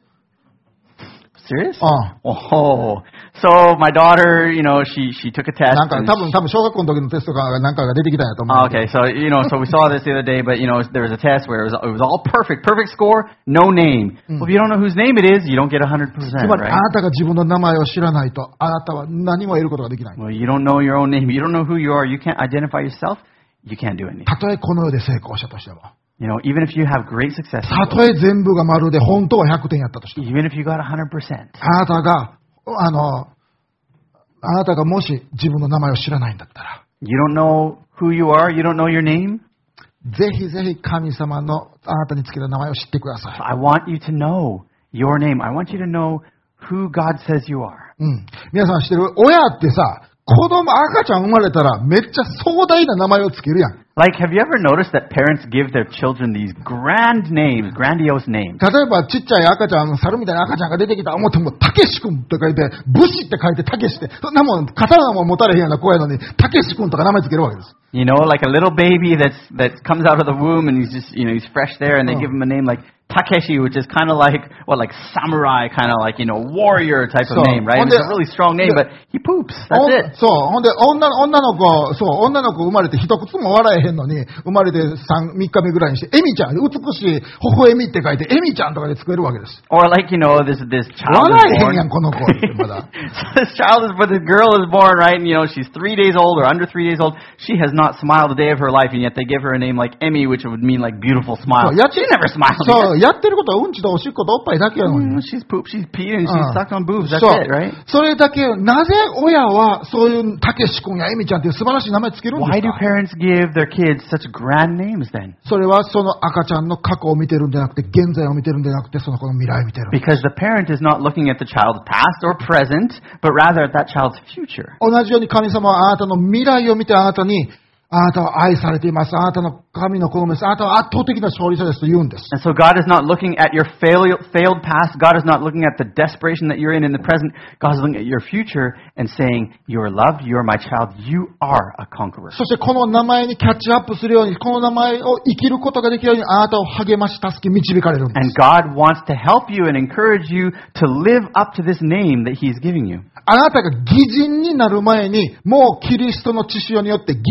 [SPEAKER 2] Serious?
[SPEAKER 1] うん。
[SPEAKER 2] Oh, so my daughter, you know, she she took a test.
[SPEAKER 1] なんか
[SPEAKER 2] and
[SPEAKER 1] 多分多分小学校の時のテストがなんかが出てきたんやと思う。
[SPEAKER 2] Oh, okay, so you know, so we saw this the other day, but you know, there was a test where it was it was all perfect, perfect score, no name. Well, if you don't know whose name it is, you don't get a hundred
[SPEAKER 1] つ
[SPEAKER 2] percent,
[SPEAKER 1] まりあ
[SPEAKER 2] right?
[SPEAKER 1] なたが自分の名前を知らないとあなたは何も得ることができない。
[SPEAKER 2] Well, you don't know your own name. You don't know who you are. You can't identify yourself. You can't do anything.
[SPEAKER 1] たとえこの世で成功したとしても、
[SPEAKER 2] You know, even if you have great success,
[SPEAKER 1] たとえ全部が丸で本当はひゃくてんやったとしても、
[SPEAKER 2] even if you got a hundred percent,
[SPEAKER 1] あなたがあのあなたがもし自分の名前を知らないんだったら、
[SPEAKER 2] you don't know who you are. You don't know your name.
[SPEAKER 1] ぜひぜひ神様のあなたにつけた名前を知ってください。
[SPEAKER 2] I want you to know your name. I want you to know who God says you are.
[SPEAKER 1] うん。皆さん知ってる？親ってさ、子供、赤ちゃん生まれたらめっちゃ壮大な名前をつけるやん。
[SPEAKER 2] Like, have you ever noticed that parents give their children these grand names, grandiose names?
[SPEAKER 1] 例えばちっちゃい赤ちゃん、猿みたいな赤ちゃんが出てきた思っても、たけし君って書いて、武士って書いてたけしって、そんなもん、刀も持たれへんような子やのに、たけし君とか名前つけるわけです。
[SPEAKER 2] You know, like a little baby that's that comes out of the womb and he's just, you know, he's fresh there, and they
[SPEAKER 1] Oh.
[SPEAKER 2] give him a name like Takeshi, which is kind of like, what, like samurai, kind of like, you know, warrior type
[SPEAKER 1] So,
[SPEAKER 2] of name, right?
[SPEAKER 1] on
[SPEAKER 2] It's
[SPEAKER 1] the-
[SPEAKER 2] a really strong name,
[SPEAKER 1] the-
[SPEAKER 2] but he poops. That's
[SPEAKER 1] お
[SPEAKER 2] it.
[SPEAKER 1] そう。ほんで、女の、女の子、そう、女の子生まれて一口も笑えへんのに、生まれて三、三日目ぐらいにして、エミちゃん、美しい、微笑みって書いて、エミちゃんとかで作れるわけです。
[SPEAKER 2] Or like, you know, this this child
[SPEAKER 1] 笑
[SPEAKER 2] is
[SPEAKER 1] えへん
[SPEAKER 2] born.
[SPEAKER 1] やん、この子ってまだ。
[SPEAKER 2] So this child is, but this girl is born, right? And you know, she's three days old or under three days old. She has not smiled a day of her life, and yet they give her a name like Emmy, which would mean like beautiful smile.
[SPEAKER 1] そうやっ
[SPEAKER 2] She never smiled.
[SPEAKER 1] そう、やってることはうんちとおしっことおっぱいだけやの
[SPEAKER 2] Mm,
[SPEAKER 1] に。
[SPEAKER 2] she's pooped, she's peed, and she's
[SPEAKER 1] うん
[SPEAKER 2] sucked on boobs. That's
[SPEAKER 1] そう
[SPEAKER 2] it, right?
[SPEAKER 1] それだけ、なぜ親はそういうたけし君やエミちゃんっていう素晴らしい名前つけるんで
[SPEAKER 2] Why
[SPEAKER 1] す
[SPEAKER 2] do
[SPEAKER 1] か？
[SPEAKER 2] parents give their kids such grand names then?
[SPEAKER 1] それはその赤ちゃんの過去を見てるんじゃなくて、現在を見てるんじゃなくて、その子の未来を見てる。
[SPEAKER 2] Because the parent is not looking at the child's past or present, but rather at that child's future.
[SPEAKER 1] 同じように神様はあなたの未来を見てあなたに、あなたは愛されています。あなたの神の子供です。あなたは圧倒的な勝利者ですと言うんです。
[SPEAKER 2] And so God is not looking at your fail, failed past. God is not looking at the desperation that you're in in the present. God is looking at your future and saying, you are loved, you are my child, you are a conqueror.
[SPEAKER 1] そしてこの名前にキャッチアップするように、この名前を生きることができるように、あなたを励まし、助け、導かれるんで
[SPEAKER 2] And
[SPEAKER 1] す。
[SPEAKER 2] God wants to help you and encourage you to live up to this name that He's giving you.
[SPEAKER 1] あなたが義人になる前に、もうキリストの血潮によって義人、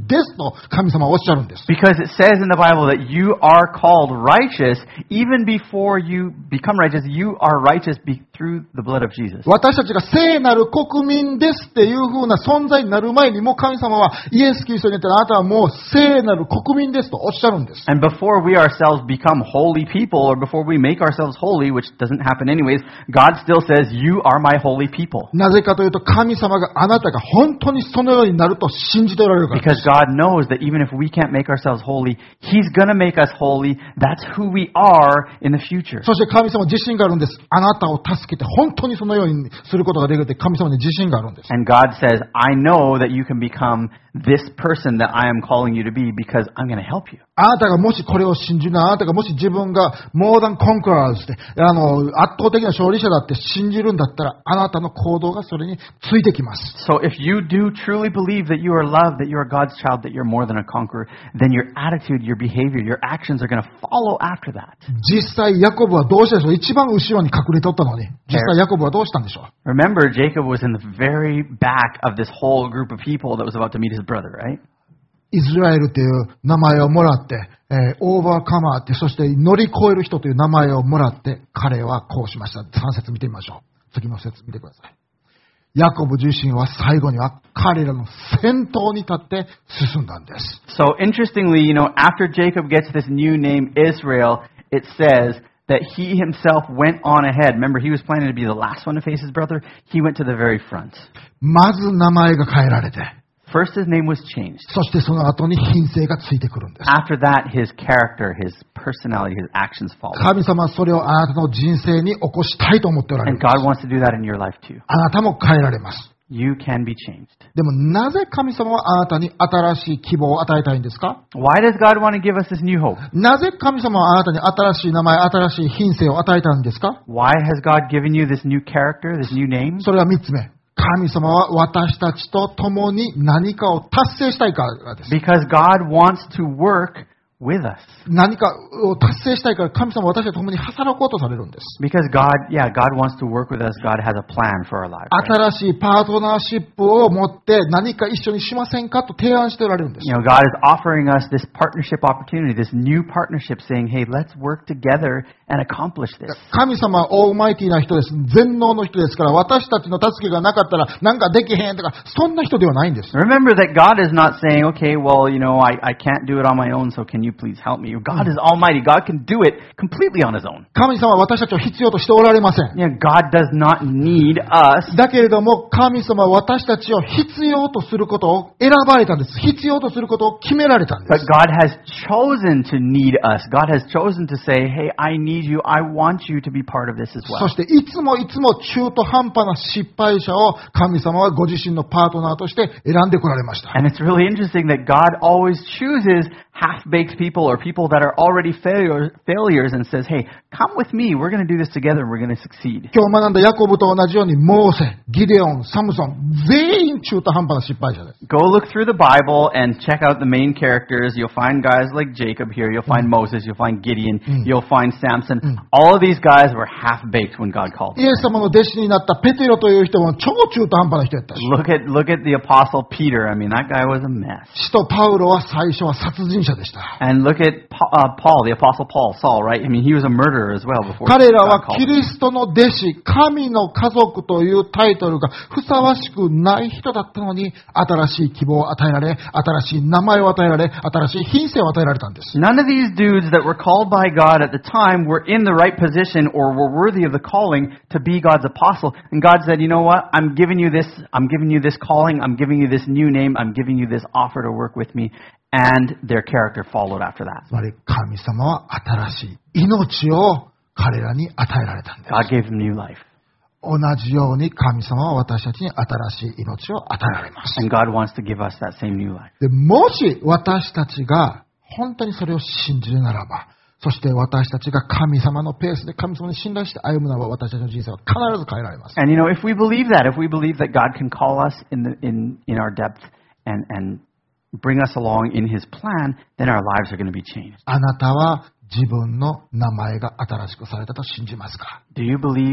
[SPEAKER 1] ですと神様はおっしゃるんです。
[SPEAKER 2] Because it says in the Bible that you are called righteous even before you become righteous. You are righteous be- through the blood of Jesus.
[SPEAKER 1] 私たちが聖なる国民ですっていう風な存在になる前にも神様はイエス・キリストによってあなたはもう聖なる国民ですとおっしゃるんです。
[SPEAKER 2] And before we ourselves become holy people, or before we make ourselves holy, which doesn't happen anyways, God still says, you are my holy people.
[SPEAKER 1] なぜかというと神様があなたが本当にそのようになると信じておられるからです。
[SPEAKER 2] Because God knows that even if we can't make ourselves holy, He's going to make us holy. That's who we are in the future.
[SPEAKER 1] そして神様自信があるんです。あなたを助けて本当にそのようにすることができるって神様に自信があるんです。
[SPEAKER 2] And God says, I know that you can become this person that I am calling you to be because I'm going to help you.
[SPEAKER 1] あなたがもしこれを信じるな、あなたがもし自分が more than conquerors で、あの、圧倒的な勝利者だって信じるんだったら、あなたの行動がそれについてきます。
[SPEAKER 2] So if you do truly believe that you are loved, that you are God's child, that you're more than a conqueror, then your attitude, your behavior, your actions are going to follow after that.
[SPEAKER 1] 実際、ヤコブはどうしたでしょう？一番後ろに隠れとったのに。実際、ヤコブはどうしたんでしょう？
[SPEAKER 2] Remember, Jacob was in the very back of this whole group of people that was about to meet his brother, right?
[SPEAKER 1] イスラエルという名前をもらって、えー、オーバーカマーって、そして乗り越える人という名前をもらって、彼はこうしました。さん節見てみましょう。次の節見てください。ヤコブ自身は最後には彼らの先頭に立って進んだんです。
[SPEAKER 2] So interestingly, you know, after Jacob gets this new name, Israel, it says that he himself went on ahead. Remember, he was planning to be the last one to face his brother. He went to the very front.
[SPEAKER 1] まず名前が変えられて、
[SPEAKER 2] First, his name was changed.
[SPEAKER 1] そしてその後に品性がついてくるんです。
[SPEAKER 2] After that, his character, his personality, his actions follow.
[SPEAKER 1] 神様はそれをあなたの人生に起こしたいと思っておられる
[SPEAKER 2] And
[SPEAKER 1] んです。
[SPEAKER 2] God wants to do that in your life too.
[SPEAKER 1] あなたも変えられます。
[SPEAKER 2] You can be changed.
[SPEAKER 1] でもなぜ神様はあなたに新しい希望を与えたいんですか？
[SPEAKER 2] Why does God want to give us this new hope?
[SPEAKER 1] なぜ神様はあなたに新しい名前、新しい品性を与えたんですか？
[SPEAKER 2] Why has God given you this new character, this new name?
[SPEAKER 1] それは三つ目。神様は私たちと共に何かを達成したいからです。
[SPEAKER 2] Because God wants to work with us.
[SPEAKER 1] 何かを達成したいから神様は私たちと共に働こうとされるんです。
[SPEAKER 2] Because God, yeah, God wants to work with us. God has a plan for our lives. Right?
[SPEAKER 1] 新しいパートナーシップを持って何か一緒にしませんかと提案しておられるんです。
[SPEAKER 2] You know, God is offering us this partnership opportunity, this new partnership, saying, hey, let's work together and accomplish this.
[SPEAKER 1] 神様はオーマイティな人です。全能の人ですから、私たちの助けがなかったらなんかできへんとか、そんな人ではないんです。
[SPEAKER 2] Remember that God is not saying, okay, well, you know, I, I can't do it on my own, so can you please help me? God is almighty. God can do it completely on his own.
[SPEAKER 1] 神様は私たちを必要としておられません。
[SPEAKER 2] You know, God does not need us.
[SPEAKER 1] だけれども、神様は私たちを必要とすることを選ばれたんです。必要とすることを決められたんで
[SPEAKER 2] But
[SPEAKER 1] す。
[SPEAKER 2] God has chosen to need us. God has chosen to say, hey, I need you. I want you to be part of this as
[SPEAKER 1] そ
[SPEAKER 2] well.
[SPEAKER 1] していつもいつも中途半端な失敗者を神様はご自身のパートナーとして選んでこられました。
[SPEAKER 2] And it's really interesting that God always chooses half-baked people or people that are already failure, failures and says, hey, come with me. We're going to do this together and we're going to succeed.
[SPEAKER 1] 今日学んだヤコブと同じようにモーセ、ギデオン、サムソン、全員中途半端な失敗者です。
[SPEAKER 2] Go look through the Bible and check out the main characters. You'll find guys like Jacob here. You'll find Moses. You'll find Gideon. You'll find Samson. All of these guys were half-baked when God called
[SPEAKER 1] イ
[SPEAKER 2] them.
[SPEAKER 1] エス様の弟子になったペテロという人も超中途半端な人やったし、
[SPEAKER 2] Look at look at the apostle Peter. I mean, that guy was a mess.
[SPEAKER 1] 使徒パウロは最初は殺人者でした。
[SPEAKER 2] And look at Pa- uh, Paul, the apostle Paul, Saul, right? I mean, he was a murderer as well before
[SPEAKER 1] 彼ら
[SPEAKER 2] God
[SPEAKER 1] は
[SPEAKER 2] called
[SPEAKER 1] キ
[SPEAKER 2] him.
[SPEAKER 1] リストの弟子、神の家族というタイトルがふさわしくない人だったのに、新しい希望を与えられ、新しい名前を与えられ、新しい品性を与えられたんです。
[SPEAKER 2] None of these dudes that were called by God at the time were in the right position or were worthy of the calling to be God's apostle. And God said, you know what? I'm giving you this, I'm giving you this calling, I'm giving you this new name, I'm giving you this offer to work with me. And their character followed after that.
[SPEAKER 1] つまり神様は新しい命を彼らに与えられたんです。
[SPEAKER 2] God gave them new life.
[SPEAKER 1] 同じように神様は私たちに新しい命を与えられます。
[SPEAKER 2] And God wants to give us that same new life.
[SPEAKER 1] でもし私たちが本当にそれを信じるならば、そして私たちが神様のペースで神様に信頼して歩むならば、私たちの人生は必ず変えられます。
[SPEAKER 2] And you know, if we believe that, if we believe that God can call us in the in, in our depth and, and bring us along in His plan, then our lives are going to be changed.
[SPEAKER 1] あなたは自分の名前が新しくされたと信じますか？
[SPEAKER 2] Do you believe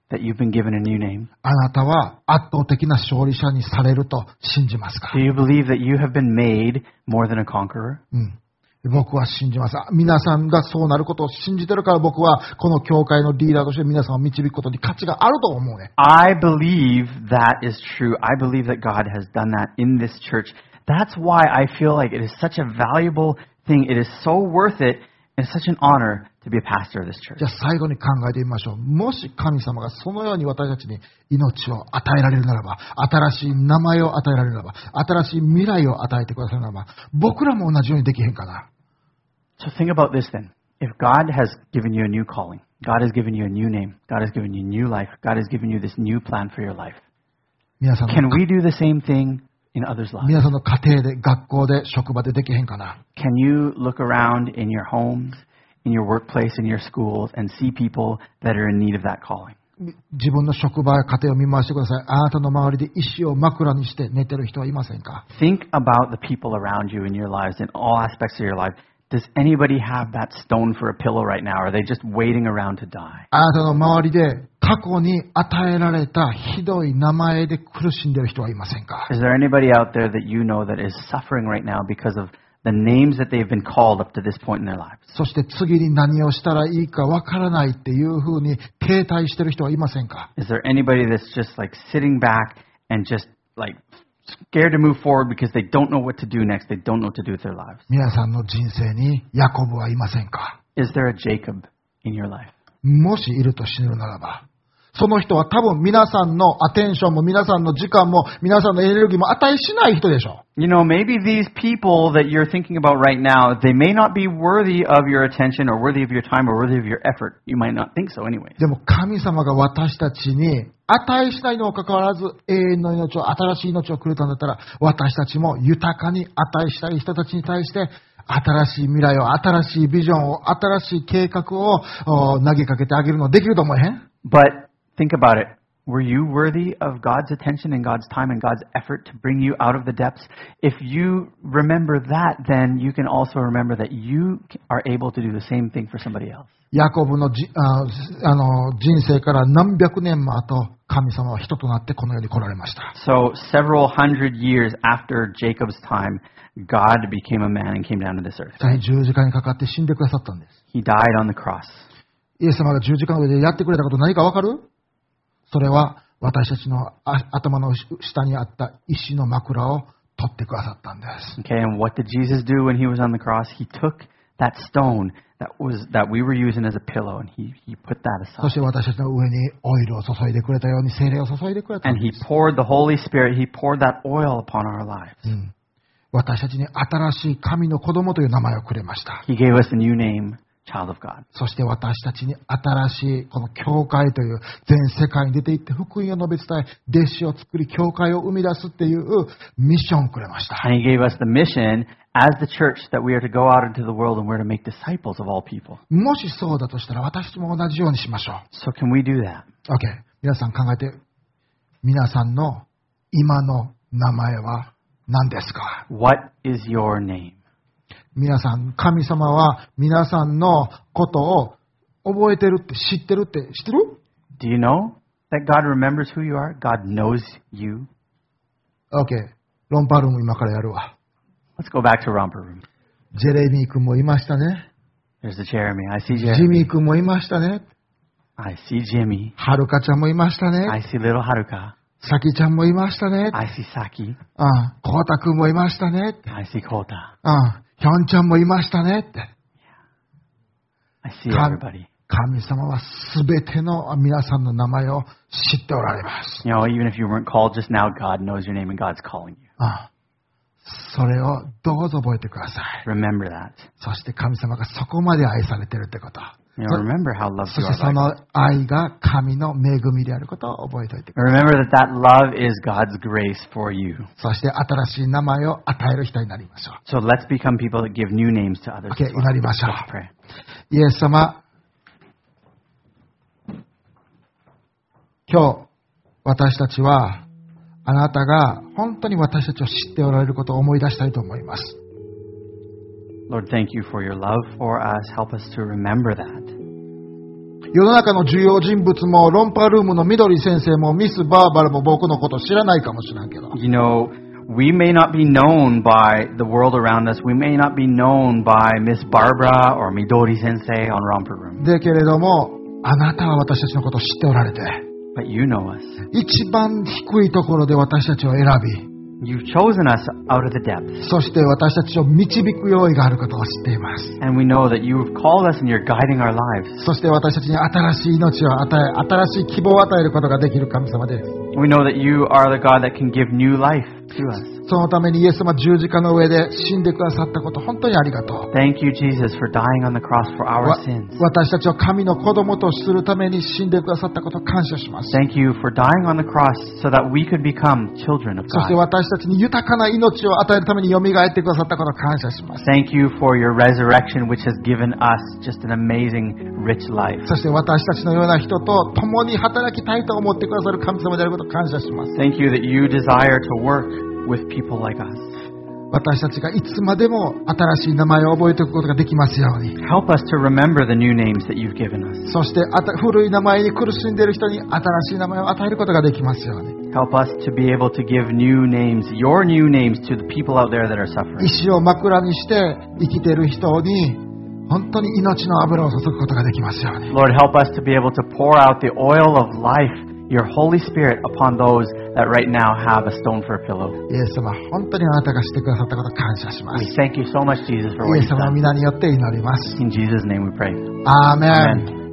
[SPEAKER 2] that you've been given a new name?
[SPEAKER 1] あなたは圧倒的な勝利者にされると信じますか？
[SPEAKER 2] Do you believe that you have been made more than a conqueror?
[SPEAKER 1] うん。僕は信じます。皆さんがそうなることを信じてるから僕はこの教会のリーダーとして皆さんを導くことに価値があると思うね。
[SPEAKER 2] I believe that is true. I believe that God has done that in this church. That's why I feel like it is such a valuable thing. It is so worth it and such an honor to be a pastor of this church.
[SPEAKER 1] じゃあ最後に考えてみましょう。もし神様がそのように私たちに命を与えられるならば、新しい名前を与えられるならば、新しい未来を与えてくださるならば、僕らも同じようにできへんかな。
[SPEAKER 2] So think about this then. If God has given you a new calling, God has given you a new name, God has given you new life, God has given you this new plan for your life.
[SPEAKER 1] 皆さんの
[SPEAKER 2] Can we do the same thing in others' lives?
[SPEAKER 1] 皆さんの家庭で、学校で、職場でできへんかな。
[SPEAKER 2] Can you look around in your homes, in your workplace, in your schools, and see people that are in need of that calling?
[SPEAKER 1] 自分の職場や家庭を見回してください。あなたの周りで石を枕にして寝てる人はいませんか？
[SPEAKER 2] Think about the people around you in your lives, in all aspects of your life. Does anybody have that stone for a pillow right now? Or are they just waiting around to die?
[SPEAKER 1] あなたの周りで過去に与えられたひどい名前で苦しんでる人はいませんか？
[SPEAKER 2] Is there anybody out there that you know that is suffering right now because of the names that they've been called up to this point in their lives?
[SPEAKER 1] そして次に何をしたらいいかわからないっていうふうに停滞してる人はいませんか？
[SPEAKER 2] Is there anybody that's just like sitting back and just like scared to move forward because they don't know what to do next? They don't know what to do with their lives.
[SPEAKER 1] 皆さんの人生にヤコブはいませんか？
[SPEAKER 2] Is there a Jacob in your life?
[SPEAKER 1] もしいると死ぬならば、その人は多分皆さんのアテンションも皆さんの時間も皆さんのエネルギーも値しない人でしょう。
[SPEAKER 2] You know, maybe these people that you're thinking about right now, they may not be worthy of your attention or worthy of your time or worthy of your effort. You might not think so anyways.
[SPEAKER 1] でも神様が私たちに値しないにもかかわらず永遠の命を、新しい命をくれたんだったら、私たちも豊かに値したい人たちに対して新しい未来を、新しいビジョンを、新しい計画を投げかけてあげるのできると思えへん？
[SPEAKER 2] But think about it. Were you worthy of God's attention and God's time and God's effort to bring you out of the depths? If you remember that, then you can also remember that you are able to do the same thing for somebody else.
[SPEAKER 1] ヤコブのじああの人生から何百年も後、神様は人となってこの世に来られました。
[SPEAKER 2] So several hundred years after Jacob's time, God became a man and came down to this earth.
[SPEAKER 1] それに十字架にかかって死んでくださったんです。
[SPEAKER 2] He died on the cross.
[SPEAKER 1] イエス様が十字架の上でやってくれたこと何かわかる？それは私たちの頭の下にあった石の枕を取ってくださったんです。
[SPEAKER 2] Okay, and what did Jesus do when he was on the cross? He took that stone that was that we were using as a pillow and he he put that
[SPEAKER 1] そし
[SPEAKER 2] aside.
[SPEAKER 1] て私たちの上にオイルを注いでくれたように聖霊を注いでくれたん
[SPEAKER 2] And
[SPEAKER 1] で
[SPEAKER 2] he
[SPEAKER 1] す。
[SPEAKER 2] poured the Holy Spirit, he poured that oil upon our lives.
[SPEAKER 1] うん私たちに新しい神の子供という名前をくれました。
[SPEAKER 2] He gave us a new name, child of God.
[SPEAKER 1] そして私たちに新しいこの教会という全世界に出て行って福音を述べ伝え、弟子を作り教会を生み出すっていうミッションをくれました。
[SPEAKER 2] And he gave us the mission as the church that we are to go out into the world and we're to make disciples of all people. も
[SPEAKER 1] しそうだとしたら私たちも同じようにしましょう。
[SPEAKER 2] So can we do that?
[SPEAKER 1] OK。皆さん考えて、皆さんの今の名前は何ですか？
[SPEAKER 2] What is your name?
[SPEAKER 1] 皆さん、神様は皆さんのことを覚えてるって知ってるって知ってる？
[SPEAKER 2] Do you know that God remembers who you are? God knows you.
[SPEAKER 1] OK。ロンパルーム今からやるわ。
[SPEAKER 2] Let's go back to Romper Room.
[SPEAKER 1] ジェレミー君もいましたね。
[SPEAKER 2] There's the Jeremy. I see
[SPEAKER 1] ジ
[SPEAKER 2] Jeremy.
[SPEAKER 1] ミー君もいましたね。
[SPEAKER 2] I see Jimmy.
[SPEAKER 1] はるかちゃんもいましたね。
[SPEAKER 2] I see little Haruka.
[SPEAKER 1] さきちゃんもいましたね。
[SPEAKER 2] I see Saki.
[SPEAKER 1] ああ、こうたくんもいましたね。
[SPEAKER 2] I see Kota.
[SPEAKER 1] ああ、ひょんちゃんもいましたねって。
[SPEAKER 2] I see
[SPEAKER 1] 神
[SPEAKER 2] everybody.
[SPEAKER 1] 神様はすべての皆さんの名前を知っておられます。
[SPEAKER 2] You know, even if you weren't called just now, God knows your name and God's calling you.
[SPEAKER 1] ああ、それをどうぞ覚えてください。
[SPEAKER 2] Remember that.
[SPEAKER 1] そして神様がそこまで愛されているってこと。
[SPEAKER 2] You know, remember how loved
[SPEAKER 1] そ
[SPEAKER 2] you
[SPEAKER 1] して
[SPEAKER 2] are.
[SPEAKER 1] その愛が神の恵みであることを覚えておいてください。
[SPEAKER 2] Remember that that love is God's grace for you.
[SPEAKER 1] そして新しい名前を与える人になりましょう。
[SPEAKER 2] So let's become people that give new names to others.
[SPEAKER 1] Okay,
[SPEAKER 2] as well.
[SPEAKER 1] 祈りましょう。
[SPEAKER 2] Let's pray.
[SPEAKER 1] イエス様、今日私たちはあなたが本当に私たちを知っておられることを思い出したいと思います。
[SPEAKER 2] Lord, thank you for your love for us. Help us to remember that.
[SPEAKER 1] 世の中の重要人物もロンパルームの緑先生もミス・バーバラも僕のこと知らないかもしれんけど、
[SPEAKER 2] You know, we may not be known by the world around us. We may not be known by Miss Barbara or Midori Sensei on Romper Room.
[SPEAKER 1] でけれどもあなたは私たちのことを知っておられて、
[SPEAKER 2] But you know us.
[SPEAKER 1] 一番低いところで私たちを選び、
[SPEAKER 2] You've chosen us out of the depths.
[SPEAKER 1] そして私たちを導く用意があることを知っています。
[SPEAKER 2] And we know that you've called us and you're guiding our lives.
[SPEAKER 1] そして私たちに新しい命を与え、新しい希望を与えることができる神様です。
[SPEAKER 2] We know that you are the God that can give new life to us.
[SPEAKER 1] そのためにイエス様十字架の上で死んでくださったこと、本当にありがとう。
[SPEAKER 2] Thank you, Jesus, for dying on the cross for our
[SPEAKER 1] わ
[SPEAKER 2] sins.
[SPEAKER 1] 私たちを神の子供とするために死んでくださったことを感謝します。
[SPEAKER 2] Thank you for dying on the cross so that we could become children of
[SPEAKER 1] そして
[SPEAKER 2] God.
[SPEAKER 1] 私たちに豊かな命を与えるためによみがえってくださったことを感謝します。
[SPEAKER 2] Thank you for your resurrection, which has given us just an amazing, rich life.
[SPEAKER 1] そして私たちのような人と共に働きたいと思ってくださる神様であることを感謝します。
[SPEAKER 2] Thank you that you desire to work with people like us.
[SPEAKER 1] 私たちがいつまでも新しい名前を覚えておくことができますように。
[SPEAKER 2] Help us to remember the new names that you've given us.
[SPEAKER 1] そしてあた古い名前に苦しんでいる人に新しい名前を与えることができますように。
[SPEAKER 2] Help us to be able to give new names, your new names, to the people out there that are suffering.
[SPEAKER 1] 石を枕にして生きている人に本当に命の油を注ぐことができますように。
[SPEAKER 2] Lord, help us to be able to pour out the oil of life, your Holy Spirit, upon those that right now have a stone for a pillow.
[SPEAKER 1] イエス様、本当にあなたがしてくださったことを感謝しま
[SPEAKER 2] We
[SPEAKER 1] す。
[SPEAKER 2] thank you so much, Jesus, for
[SPEAKER 1] イ
[SPEAKER 2] what
[SPEAKER 1] エ
[SPEAKER 2] you've
[SPEAKER 1] ス様の
[SPEAKER 2] done.
[SPEAKER 1] 皆によって祈ります。
[SPEAKER 2] In Jesus' name we pray.
[SPEAKER 1] アーメン。
[SPEAKER 2] Amen.